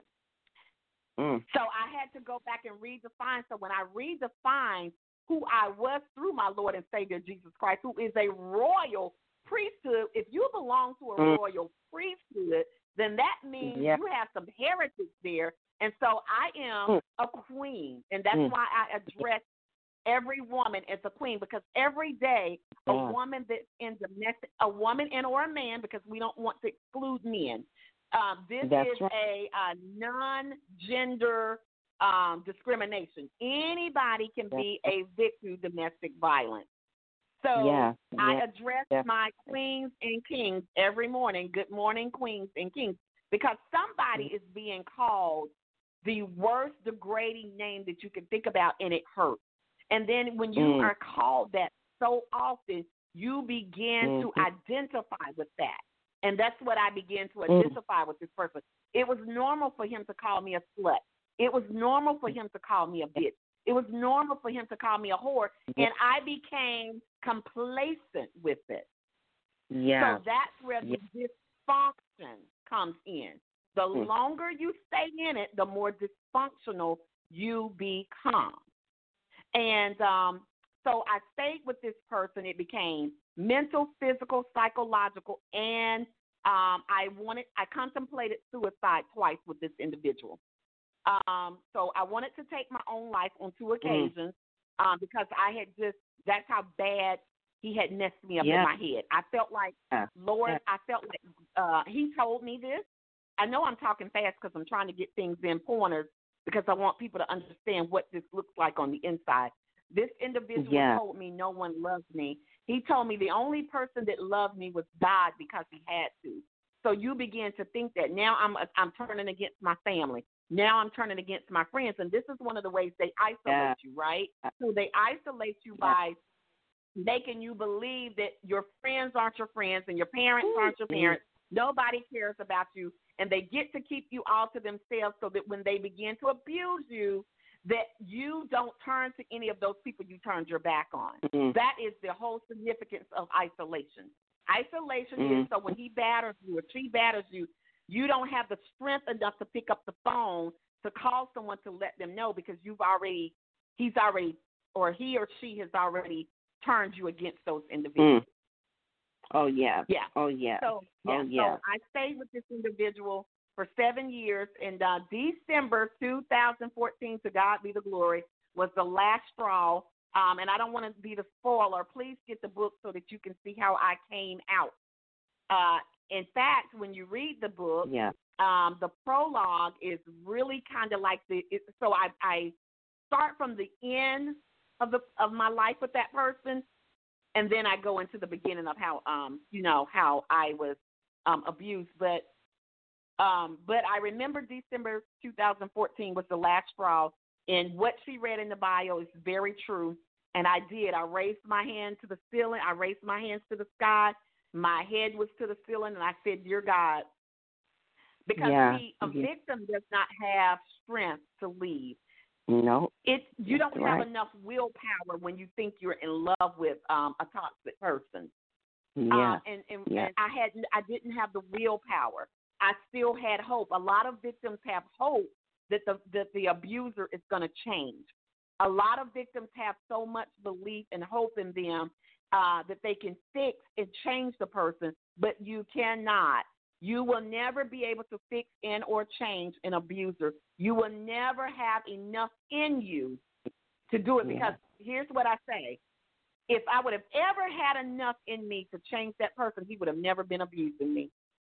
So I had to go back and redefine. So when I redefined who I was through my Lord and Savior Jesus Christ, who is a royal priesthood, if you belong to a royal priesthood, then that means you have some heritage there. And so I am a queen, and that's why I address every woman as a queen, because every day a woman that's in domestic, a woman and or a man, because we don't want to exclude men. This is a non-gender discrimination. Anybody can be a victim of domestic violence. So I address my queens and kings every morning. Good morning, queens and kings, because somebody is being called the worst degrading name that you can think about, and it hurts. And then when you are called that so often, you begin to identify with that. And that's what I began to identify with this person. It was normal for him to call me a slut. It was normal for him to call me a bitch. It was normal for him to call me a whore. And I became complacent with it. So that's where the dysfunction comes in. The longer you stay in it, the more dysfunctional you become. And so I stayed with this person. It became mental, physical, psychological, and I contemplated suicide twice with this individual. So I wanted to take my own life on 2 occasions because that's how bad he had messed me up in my head. I felt like, Lord, he told me this. I know I'm talking fast because I'm trying to get things in pointers because I want people to understand what this looks like on the inside. This individual told me no one loves me. He told me the only person that loved me was God because he had to. So you begin to think that now I'm turning against my family. Now I'm turning against my friends. And this is one of the ways they isolate you, right? So they isolate you by making you believe that your friends aren't your friends and your parents aren't your parents. Nobody cares about you. And they get to keep you all to themselves so that when they begin to abuse you, that you don't turn to any of those people you turned your back on. That is the whole significance of isolation. Isolation is so when he batters you or she batters you, you don't have the strength enough to pick up the phone to call someone to let them know because he or she has already turned you against those individuals. Oh, yeah. Yeah. Oh, yeah. So, Oh, yeah. So I stayed with this individual for 7 years, and December 2014, to God be the glory, was the last straw. And I don't want to be the spoiler. Please get the book so that you can see how I came out. In fact, when you read the book, the prologue is really kind of like so I start from the end of my life with that person, and then I go into the beginning of how how I was abused. But I remember December 2014 was the last straw, and what she read in the bio is very true. And I did. I raised my hand to the ceiling. I raised my hands to the sky. My head was to the ceiling, and I said, "Dear God," because a victim does not have strength to leave. No. You don't have enough willpower when you think you're in love with a toxic person. Yeah. And I didn't have the willpower. I still had hope. A lot of victims have hope that the abuser is going to change. A lot of victims have so much belief and hope in them that they can fix and change the person, but you cannot. You will never be able to fix and or change an abuser. You will never have enough in you to do it because here's what I say. If I would have ever had enough in me to change that person, he would have never been abusing me.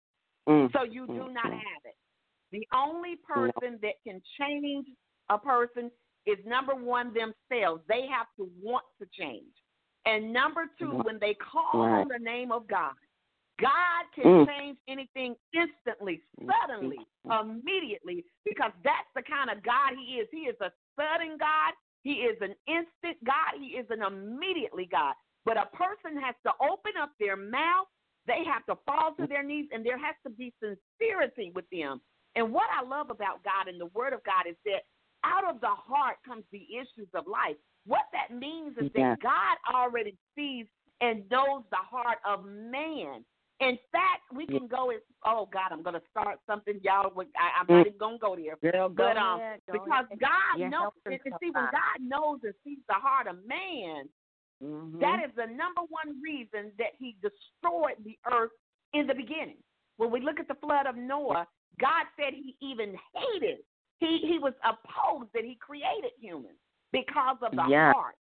So you do not have it. The only person that can change a person is, number one, themselves. They have to want to change. And number two, when they call on the name of God, God can change anything instantly, suddenly, immediately, because that's the kind of God he is. He is a sudden God. He is an instant God. He is an immediately God. But a person has to open up their mouth. They have to fall to their knees, and there has to be sincerity with them. And what I love about God and the Word of God is that out of the heart comes the issues of life. What that means is that God already sees and knows the heart of man. In fact, we can go and, oh, God, I'm going to start something, y'all. I'm not even going to go there. Girl, but ahead, because ahead. God knows, and see, when God knows and sees the heart of man, that is the number one reason that he destroyed the earth in the beginning. When we look at the flood of Noah, God said he even hated. He was opposed that he created humans because of the heart.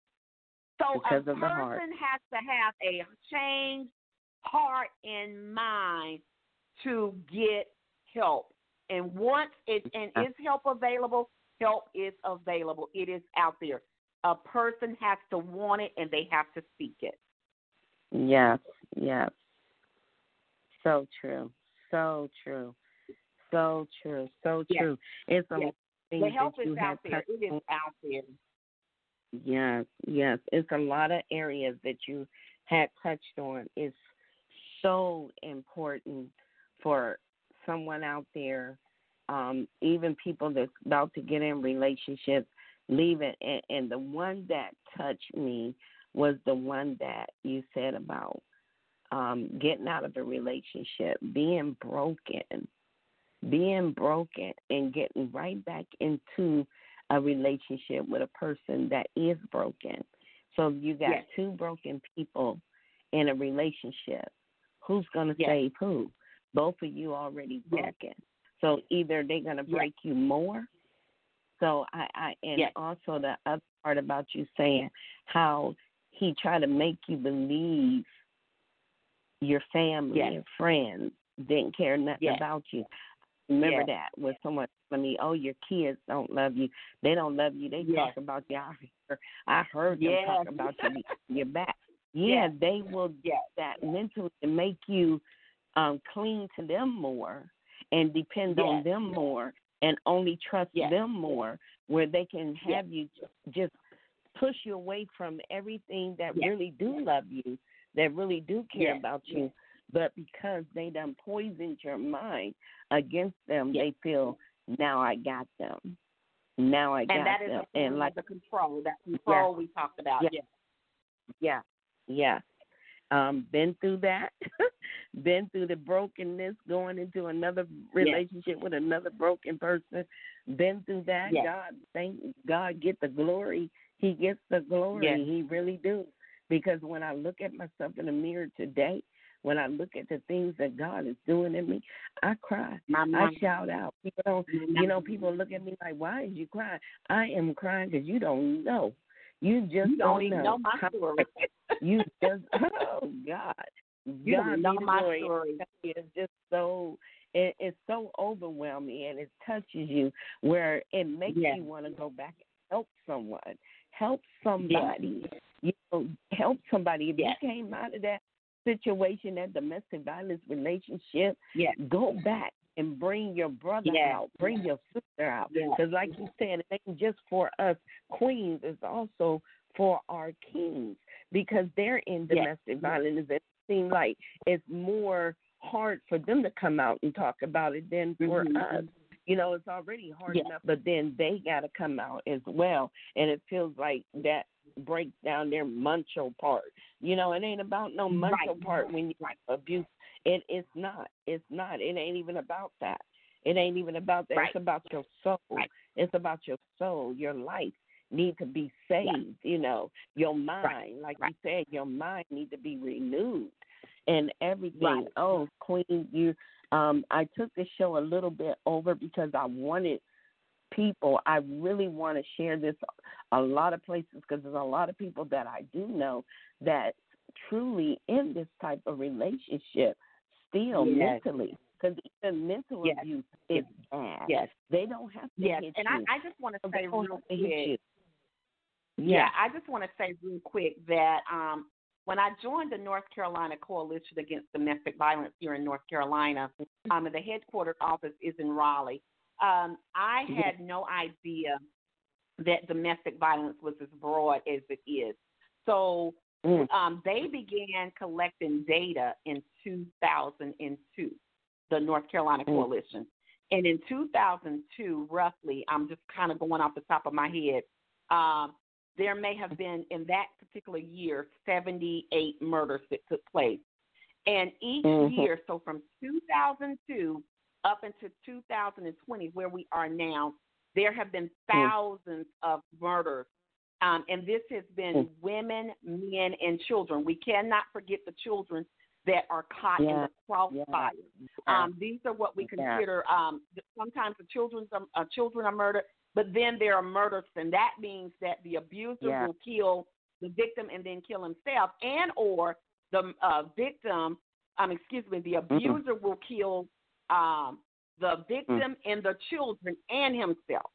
So because a person has to have a changed heart and mind to get help. And once is help available, help is available. It is out there. A person has to want it and they have to seek it. Yes, yes. So true. So true. So true. So true. It's a the help is out there. It is out there. Yes, yes. It's a lot of areas that you had touched on. It's so important for someone out there, even people that's about to get in relationships, leave it. And the one that touched me was the one that you said about getting out of a relationship, being broken and getting right back into a relationship with a person that is broken. So you got two broken people in a relationship. Who's going to save who? Both of you already broken. So either they're going to break you more. So also the other part about you saying how he tried to make you believe your family and friends didn't care nothing about you. Remember that when someone told me, oh, your kids don't love you. They don't love you. They talk about you. I heard them talk about you behind your back. Yeah, they will get that mentally to make you cling to them more and depend on them more and only trust them more, where they can have you just push you away from everything that really do love you, that really do care about you. But because they done poisoned your mind against them, they feel, now I got them. Now I got them. And that is and like the control, that control we talked about. Been through that. Been through the brokenness, going into another relationship with another broken person. Been through that. Thank God, get the glory. He gets the glory. He really do. Because when I look at myself in the mirror today, when I look at the things that God is doing in me, I cry. I shout out. People look at me like, why is you crying? I am crying because you don't know. You just don't even know my story. You just, oh, God. You God don't know my story. It's just so, it's so overwhelming, and it touches you where it makes you want to go back and help someone. Help somebody. Help somebody. If you came out of that situation, that domestic violence relationship, go back and bring your brother out, bring your sister out. Because like you said, it ain't just for us queens, it's also for our kings, because they're in domestic violence. It seems like it's more hard for them to come out and talk about it than for us. It's already hard enough, but then they got to come out as well. And it feels like that breaks down their macho part. It ain't about no macho part when you abuse. It's not. It's not. It ain't even about that. It ain't even about that. It's about your soul. It's about your soul. Your life need to be saved. Your mind, like you said, your mind need to be renewed and everything. Oh, Queen, you. I took the show a little bit over because I wanted people. I really want to share this a lot of places, because there's a lot of people that I do know that truly in this type of relationship still mentally, because even mental abuse is bad. They don't have to hit and you. I just want to say real quick. I just want to say real quick that when I joined the North Carolina Coalition Against Domestic Violence here in North Carolina, the headquarters office is in Raleigh. I had no idea that domestic violence was as broad as it is. So they began collecting data in 2002, the North Carolina Coalition. And in 2002, roughly, I'm just kind of going off the top of my head, there may have been, in that particular year, 78 murders that took place. And each year, so from 2002 up into 2020, where we are now, there have been thousands of murders. And this has been women, men, and children. We cannot forget the children that are caught in the crossfire. These are what we consider, sometimes the children are murdered, but then there are murders, and that means that the abuser will kill the victim and then kill himself, and or the the abuser will kill the victim and the children and himself.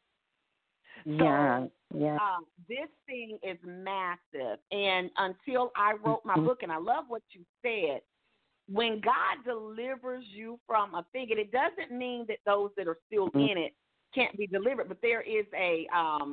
This thing is massive, and until I wrote my book, and I love what you said, when God delivers you from a thing, and it doesn't mean that those that are still in it can't be delivered, but there is a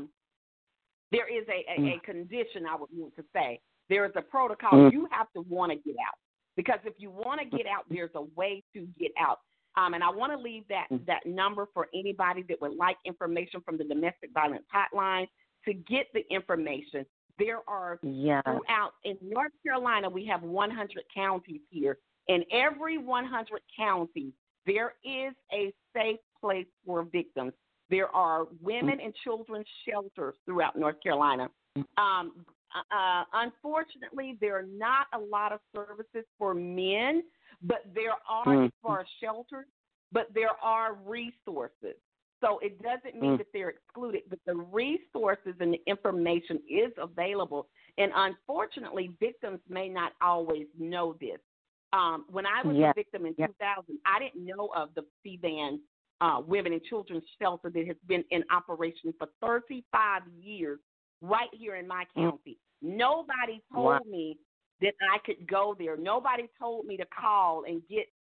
condition, I would want to say. There is a protocol. You have to want to get out, because if you want to get out, there's a way to get out. And I want to leave that number for anybody that would like information from the domestic violence hotline to get the information. There are throughout in North Carolina, we have 100 counties here. In every 100 counties, there is a safe place for victims. There are women and children's shelters throughout North Carolina. Unfortunately, there are not a lot of services for men, but there are as far as shelters, but there are resources. So it doesn't mean that they're excluded, but the resources and the information is available. And unfortunately, victims may not always know this. When I was a victim in 2000, I didn't know of the CVAN Women and Children's Shelter that has been in operation for 35 years right here in my county. Nobody told me that I could go there. Nobody told me to call and get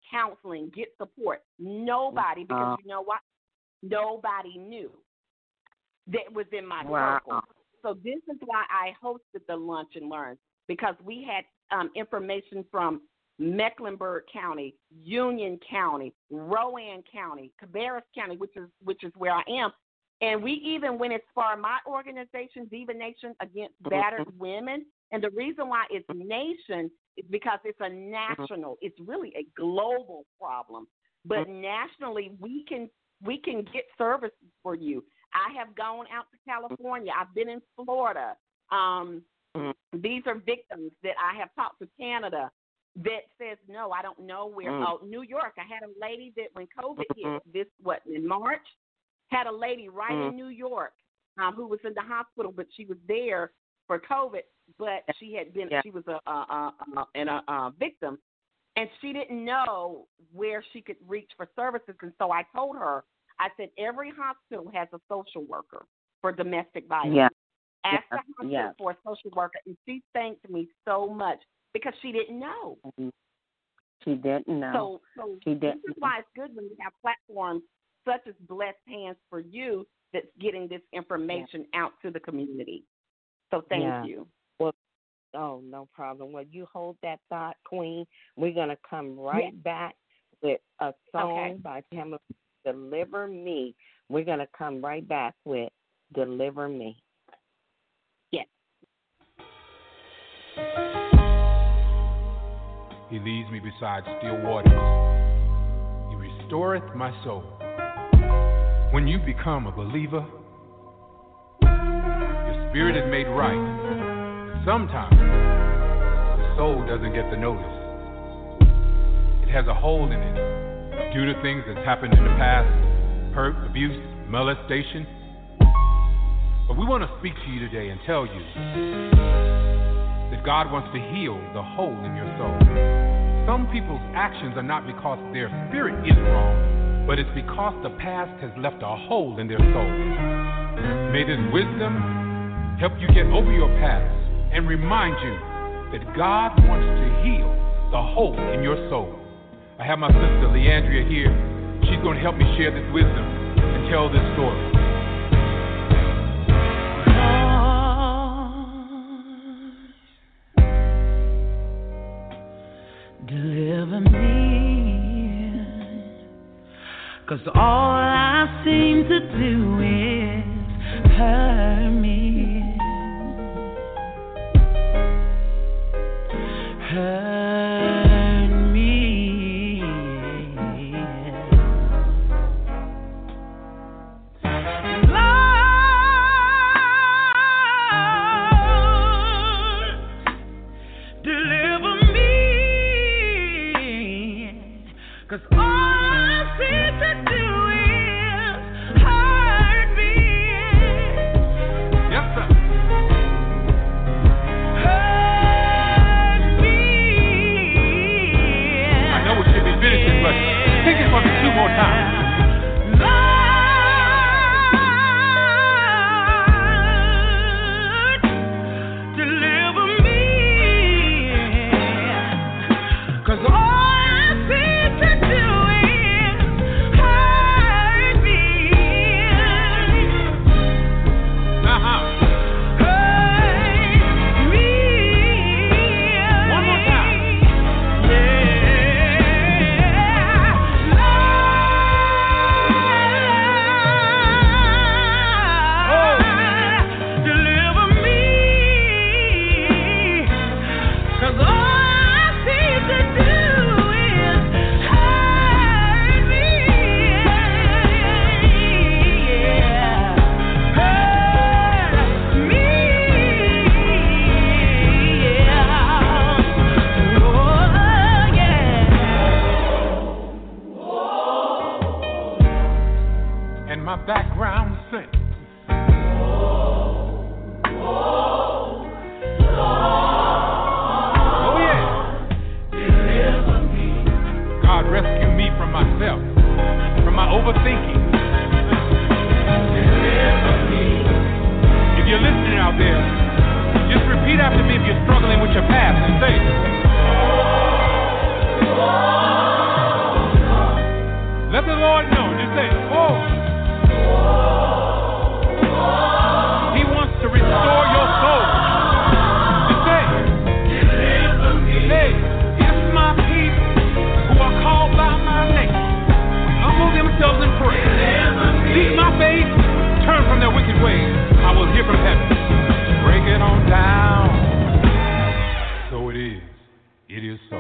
counseling, get support. Nobody, because you know what? Nobody knew that was in my circle. So this is why I hosted the Lunch and Learn, because we had information from Mecklenburg County, Union County, Rowan County, Cabarrus County, which is where I am. And we even went as far, my organization, Diva Nation Against Battered Women. And the reason why it's nation is because it's a national, it's really a global problem. But nationally, we can get services for you. I have gone out to California. I've been in Florida. These are victims that I have talked to. Canada that says, no, I don't know where. Oh, New York. I had a lady that when COVID hit in March, had a lady right in New York who was in the hospital, but she was there for COVID, but she had been, she was a victim, and she didn't know where she could reach for services. And so I told her, I said, every hospital has a social worker for domestic violence. Ask the hospital for a social worker. And she thanked me so much because she didn't know. She didn't know. So this is why it's good when you have platforms such as Blessed Hands for You that's getting this information out to the community. So thank you. Well, no problem. Well, you hold that thought, Queen. We're going to come right back with a song by Tamla, Deliver Me. We're going to come right back with Deliver Me. Yes. He leads me beside still waters. He restoreth my soul. When you become a believer, your spirit is made right. And sometimes the soul doesn't get the notice. It has a hole in it due to things that's happened in the past, hurt, abuse, molestation. But we want to speak to you today and tell you that God wants to heal the hole in your soul. Some people's actions are not because their spirit is wrong, but it's because the past has left a hole in their soul. May this wisdom help you get over your past and remind you that God wants to heal the hole in your soul. I have my sister Leandria here. She's going to help me share this wisdom and tell this story. Deliver me, 'cause all I seem to do is hurt me, hurt me. Lord, deliver me. 'Cause all I seem to do is hurt me. Yes, sir. Hurt me. I know we should be finishing, but take it from me 2 more times. Lord, deliver me. 'Cause all background sing. Oh yeah. Deliver me. God rescue me from myself, from my overthinking. Deliver me. If you're listening out there, just repeat after me if you're struggling with your past and say, only way I will hear from heaven. Break it on down. So it is. It is so.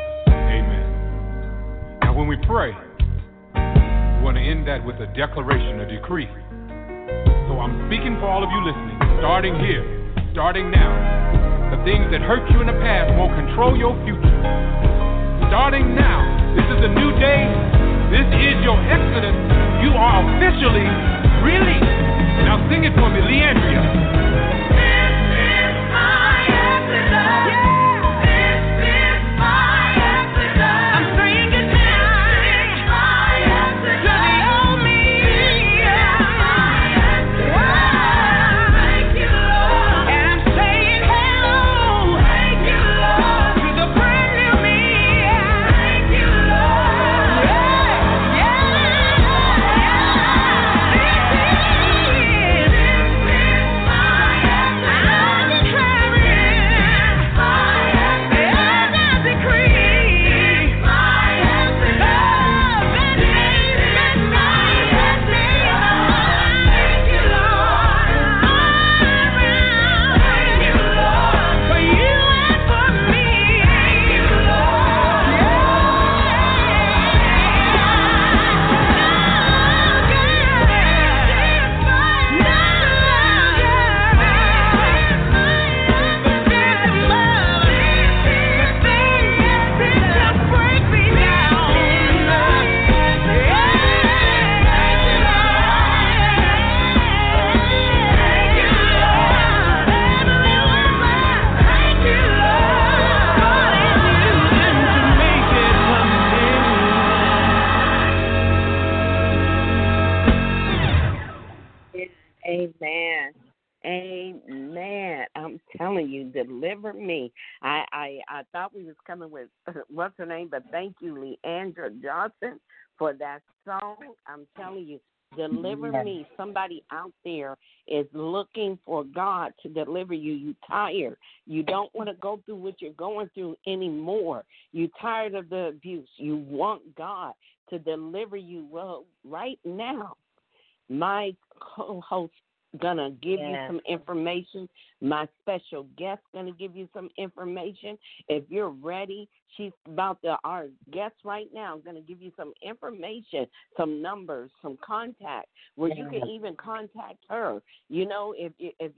Amen. Now when we pray, we want to end that with a declaration, a decree. So I'm speaking for all of you listening, starting here, starting now. The things that hurt you in the past won't control your future. Starting now, this is a new day. This is your exodus. You are officially released. Now sing it for me, Leandria. This is my exodus. Yeah. This is my exodus. I'm saying it now. This is my exodus. To the old me. This is my exodus. Thank you, Lord. And I'm saying hello. Thank you, Lord. To the brand new me. Thank you, Lord. Yeah. Amen. Amen. I'm telling you, deliver me. I thought we was coming with what's her name, but thank you, Leandra Johnson, for that song. I'm telling you, deliver me. Somebody out there is looking for God to deliver you. You tired. You don't want to go through what you're going through anymore. You tired of the abuse. You want God to deliver you. Well, right now, my co-host gonna give you some information. My special guest gonna give you some information. If you're ready, our guest right now gonna give you some information, some numbers, some contact where you can even contact her. You know, if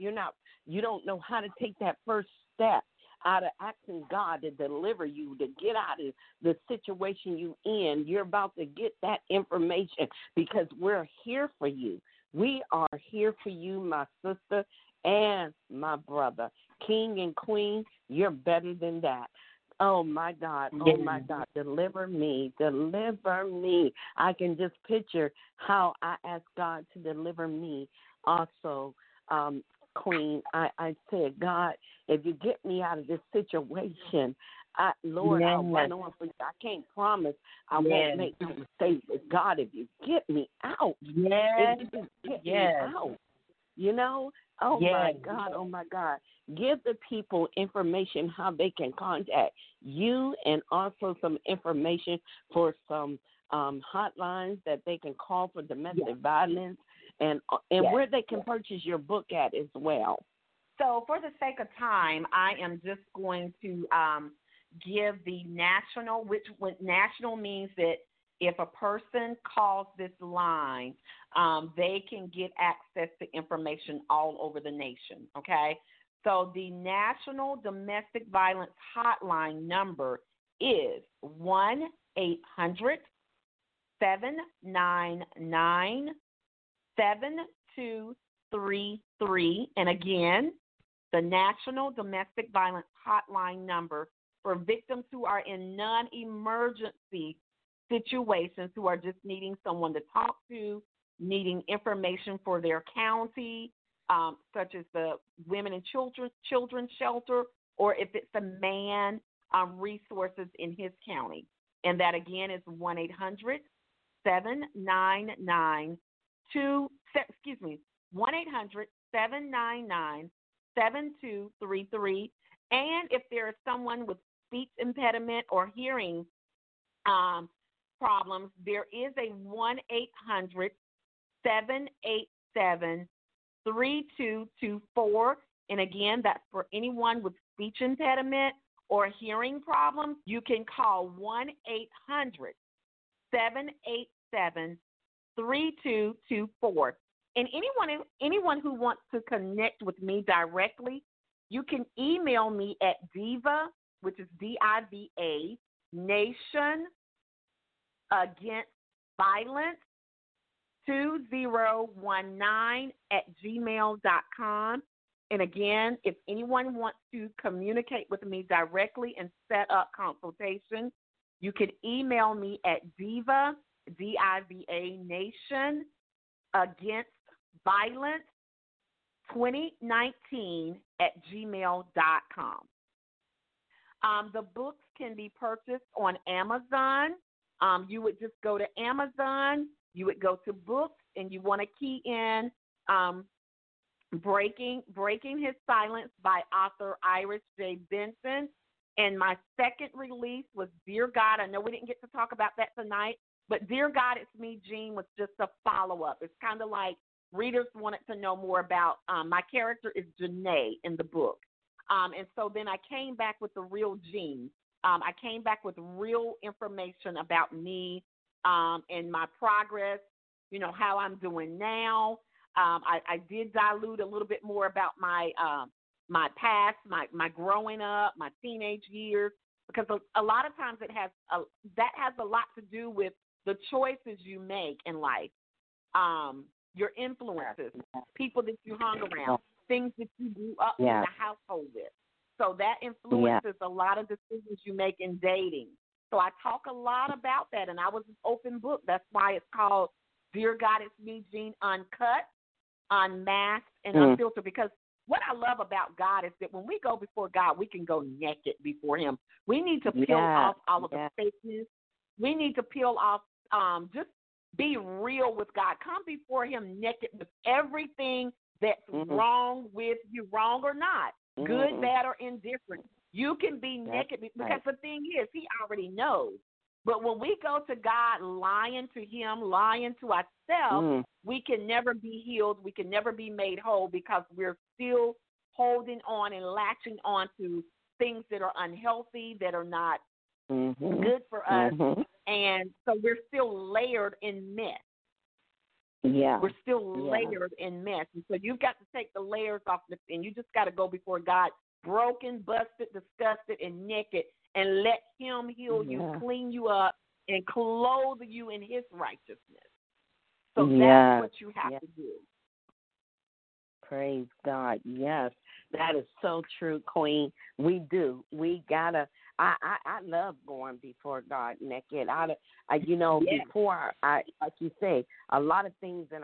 you don't know how to take that first step out of asking God to deliver you, to get out of the situation you in, you're about to get that information because we're here for you. We are here for you, my sister and my brother. King and queen, you're better than that. Oh, my God. Oh, my God. Deliver me. Deliver me. I can just picture how I asked God to deliver me also, Queen. I said, God, if you get me out of this situation, Lord, I'll run on for you. I can't promise I won't make no mistakes. But God, if you get me out, if you just get me out, you know, my God, oh my God. Give the people information how they can contact you and also some information for some hotlines that they can call for domestic violence and where they can purchase your book at as well. So for the sake of time, I am just going to give the national, which national means that if a person calls this line, they can get access to information all over the nation, okay? So the National Domestic Violence Hotline number is 1-800-799-7233. And again, the National Domestic Violence Hotline number for victims who are in non-emergency situations, who are just needing someone to talk to, needing information for their county, such as the Women and Children's Shelter, or if it's a man, resources in his county. And that, again, is 1-800-799-7233. And if there is someone with speech impediment or hearing problems, there is a 1-800-787-7233 3224. And again, that's for anyone with speech impediment or hearing problems. You can call 1-800-787-3224. And anyone who wants to connect with me directly, you can email me at Diva, which is DIVA, Nation Against Violence 2019 @gmail.com. And again, if anyone wants to communicate with me directly and set up consultation, you can email me at Diva, DIVA, Nation Against Violence 2019 @gmail.com. The books can be purchased on Amazon. You would just go to Amazon, you would go to books, and you want to key in Breaking His Silence by author Iris J. Benson. And my second release was Dear God. I know we didn't get to talk about that tonight, but Dear God, It's Me, Jean was just a follow-up. It's kind of like readers wanted to know more about my character is Janae in the book. And so then I came back with the real Jean. I came back with real information about me and my progress, how I'm doing now. I did dilute a little bit more about my my past, my growing up, my teenage years, because a lot of times that has a lot to do with the choices you make in life, your influences, people that you hung around, things that you grew up in the household with. So that influences a lot of decisions you make in dating. So I talk a lot about that, and I was an open book. That's why it's called Dear God, It's Me, Jean, Uncut, Unmasked, and Unfiltered, because what I love about God is that when we go before God, we can go naked before him. We need to peel off all of the fakeness. We need to peel off, just be real with God. Come before him naked with everything that's wrong with you, wrong or not, good, bad, or indifferent. You can be naked because the thing is, he already knows. But when we go to God lying to him, lying to ourselves, we can never be healed. We can never be made whole because we're still holding on and latching on to things that are unhealthy, that are not good for us. And so we're still layered in mess. We're still layered in mess. And so you've got to take the layers off, and you just got to go before God, broken, busted, disgusted, and naked, and let him heal you, clean you up, and clothe you in his righteousness. So that's what you have to do. Praise God. Yes, that is so true, Queen. We do. We got to. I love going before God naked. Before I, like you say, a lot of things in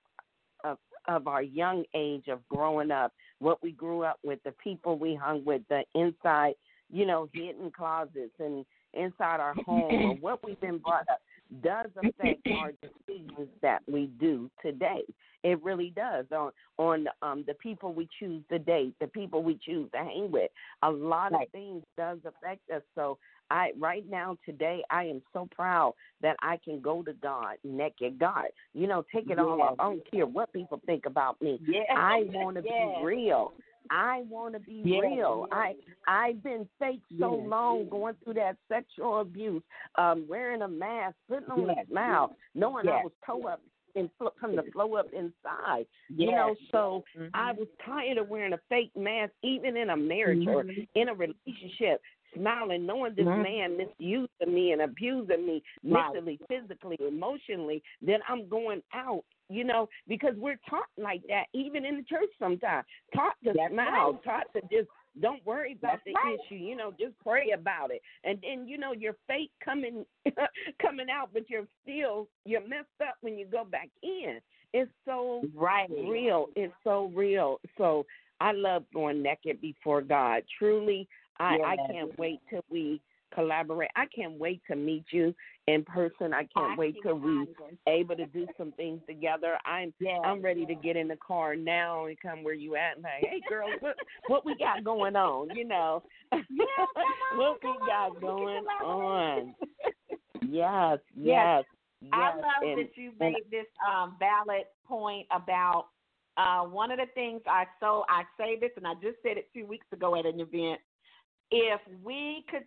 of our young age of growing up, what we grew up with, the people we hung with, the inside, hidden closets and inside our home, or what we've been brought up, does affect our decisions that we do today. It really does on the people we choose to date, the people we choose to hang with. A lot of things does affect us. So right now, today, I am so proud that I can go to God naked. God, take it all off. I don't care what people think about me. I want to be real. I want to be real. I've been fake so long, going through that sexual abuse, wearing a mask, putting on a smile, knowing I was toe up and from the flow up inside. So I was tired of wearing a fake mask, even in a marriage or in a relationship, smiling, knowing this man misusing me and abusing me mentally, physically, emotionally, then I'm going out. Because we're taught like that, even in the church sometimes. Taught to smile, taught to just don't worry about the issue, just pray about it. And then, your faith coming out, but you're messed up when you go back in. It's so real. It's so real. So I love going naked before God. Truly, I can't wait till we collaborate. I can't wait to meet you in person. I can't wait till we able to do some things together. I'm ready to get in the car now and come where you at and like, hey girls, what we got going on? What we got going on? Yes. I love that you made this valid point about one of the things I say this, and I just said it 2 weeks ago at an event. If we could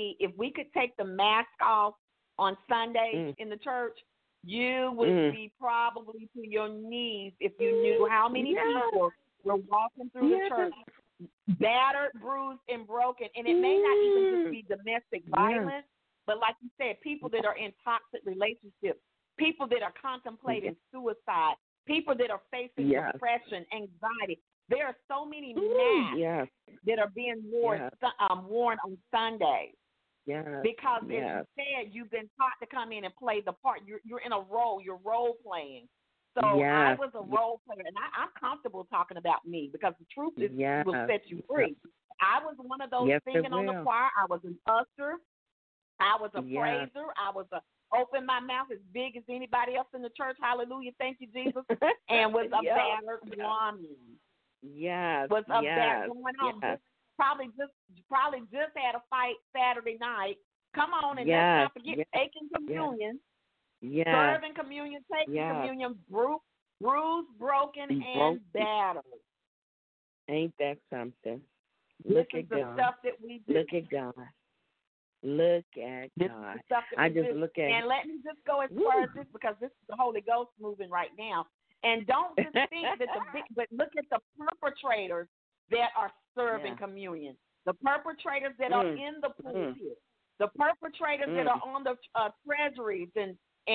take the mask off on Sundays in the church, you would be probably to your knees if you knew how many people were walking through the church, battered, bruised, and broken. And it may not even just be domestic violence, but like you said, people that are in toxic relationships, people that are contemplating suicide, people that are facing depression, anxiety. There are so many masks that are being worn on Sundays. Because instead you've been taught to come in and play the part. You're in a role. You're role playing. So I was a role player, and I'm comfortable talking about me because the truth will set you free. I was one of those singing on the choir. I was an usher. I was a praiser. I was a open my mouth as big as anybody else in the church. Hallelujah. Thank you, Jesus. And was a battered woman. Was up there going on. Probably just had a fight Saturday night. Come on, and let's not forget taking communion, serving communion, taking communion, bruised, broken, and battered. Ain't that something? Look at the stuff that we do. Look at God. Look at God. I just look at. And let me just go as far as this, because this is the Holy Ghost moving right now. And don't just think that but look at the perpetrators that are serving communion. The perpetrators that are in the pulpit. The perpetrators that are on the treasuries and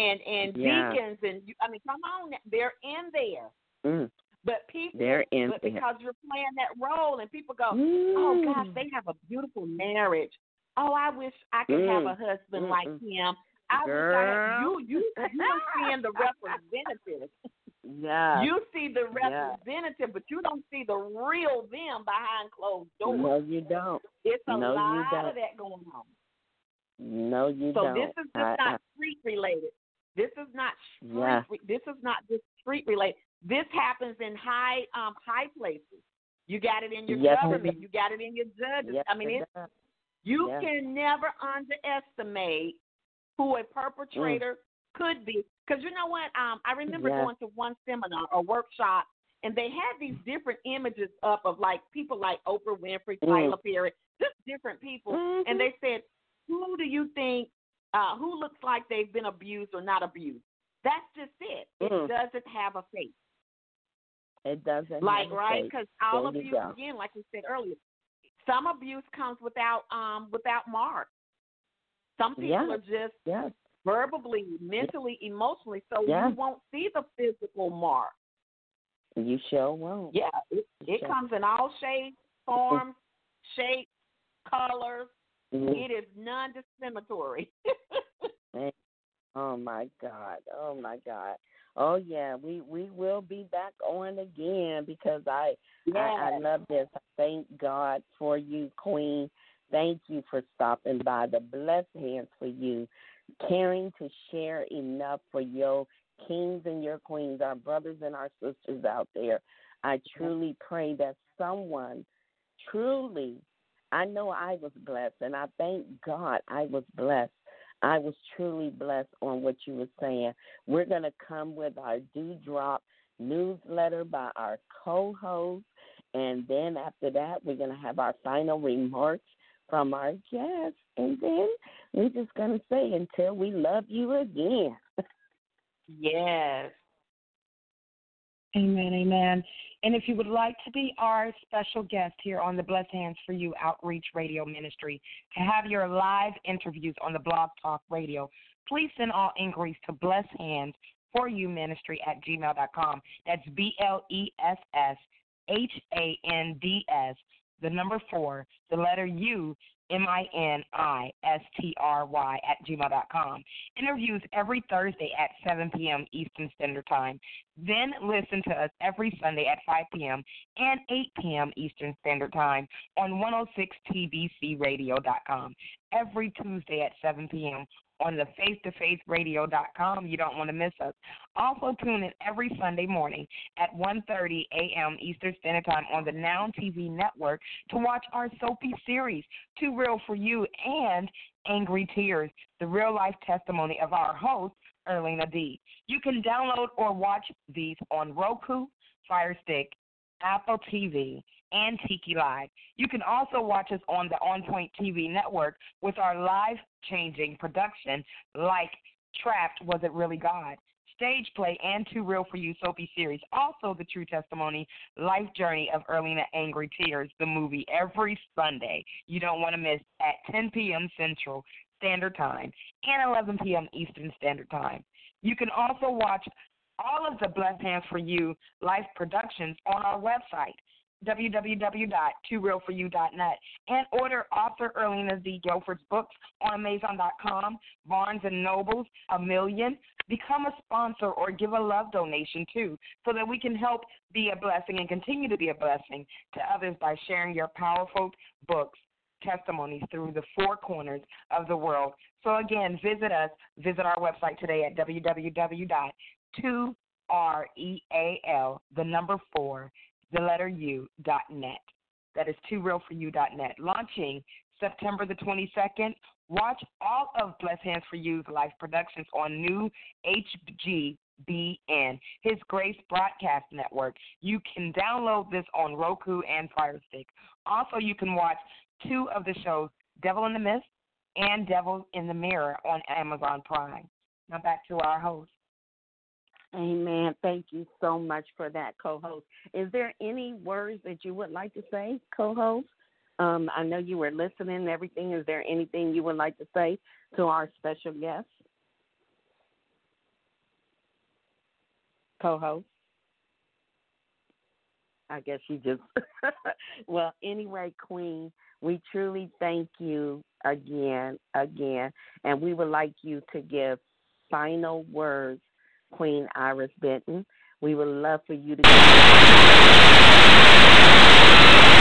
deacons and come on, they're in there. But people, because you're playing that role, and people go, oh gosh, they have a beautiful marriage. Oh, I wish I could have a husband like him. I wish I had you seeing the representative. You see the representative, but you don't see the real them behind closed doors. No, you don't. It's a lot of that going on. No, you don't. So this is just not street related. This is not This is not just street related. This happens in high places. You got it in your government. You got it in your judges. You can never underestimate who a perpetrator could be. Because you know what? I remember going to one seminar or workshop, and they had these different images up of like people like Oprah Winfrey, Tyler Perry, just different people. And they said, who do you think, who looks like they've been abused or not abused? That's just it. It doesn't have a face. It doesn't. Like, right? Because all abuse, again, like we said earlier, some abuse comes without mark. Some people are just verbally, mentally, emotionally, so you won't see the physical mark. You sure won't. Yeah, it comes in all shapes, forms, shapes, colors. It is non-discriminatory. Oh my God! Oh my God! Oh yeah, we will be back on again because I love this. I thank God for you, Queen. Thank you for stopping by. The blessed hands for you, caring to share enough for your kings and your queens, our brothers and our sisters out there. I truly pray that someone I know I was blessed, and I thank God I was blessed. I was truly blessed on what you were saying. We're going to come with our Dewdrop newsletter by our co-host, and then after that, we're going to have our final remarks from our guests, and then we're just going to say, until we love you again. Yes. Amen, amen. And if you would like to be our special guest here on the Blessed Hands for You Outreach Radio Ministry, to have your live interviews on the Blog Talk Radio, please send all inquiries to blessedhandsforyouministry@gmail.com. That's BLESSHANDS, the number 4, the letter U, MINISTRY@gmail.com. Interviews every Thursday at 7 p.m. Eastern Standard Time. Then listen to us every Sunday at 5 p.m. and 8 p.m. Eastern Standard Time on 106TBCRadio.com. Every Tuesday at 7 p.m. on the FaithToFaithRadio.com. You don't want to miss us. Also tune in every Sunday morning at 1:30 a.m. Eastern Standard Time on the Now TV network to watch our soapy series, Too Real for You and Angry Tears, the real-life testimony of our host, Erlina D. You can download or watch these on Roku, Fire Stick, Apple TV, and Tiki Live. You can also watch us on the On Point TV network with our life-changing production like Trapped, Was It Really God?, Stage Play, and Too Real for You Soapy series. Also, the True Testimony Life Journey of Erlina Angry Tears, the movie, every Sunday. You don't want to miss at 10 p.m. Central Standard Time and 11 p.m. Eastern Standard Time. You can also watch all of the Blessed Hands for You live productions on our website, www.toorealforyou.net, and order author Erlina Z. Guilford's books on Amazon.com, Barnes & Nobles, A Million. Become a sponsor or give a love donation, too, so that we can help be a blessing and continue to be a blessing to others by sharing your powerful books, testimonies through the four corners of the world. So, again, visit our website today at www.tooreal4u.net. That is toorealforyou.net. Launching September the 22nd. Watch all of Blessed Hands for You's live productions on new HGBN, His Grace Broadcast Network. You can download this on Roku and Fire Stick. Also, you can watch two of the shows, Devil in the Mist and Devil in the Mirror, on Amazon Prime. Now back to our host. Amen. Thank you so much for that, co-host. Is there any words that you would like to say, co-host? I know you were listening and everything. Is there anything you would like to say to our special guest? Co-host? I guess you just well, anyway, Queen, we truly thank you again, and we would like you to give final words, Queen Iris Benton. We would love for you to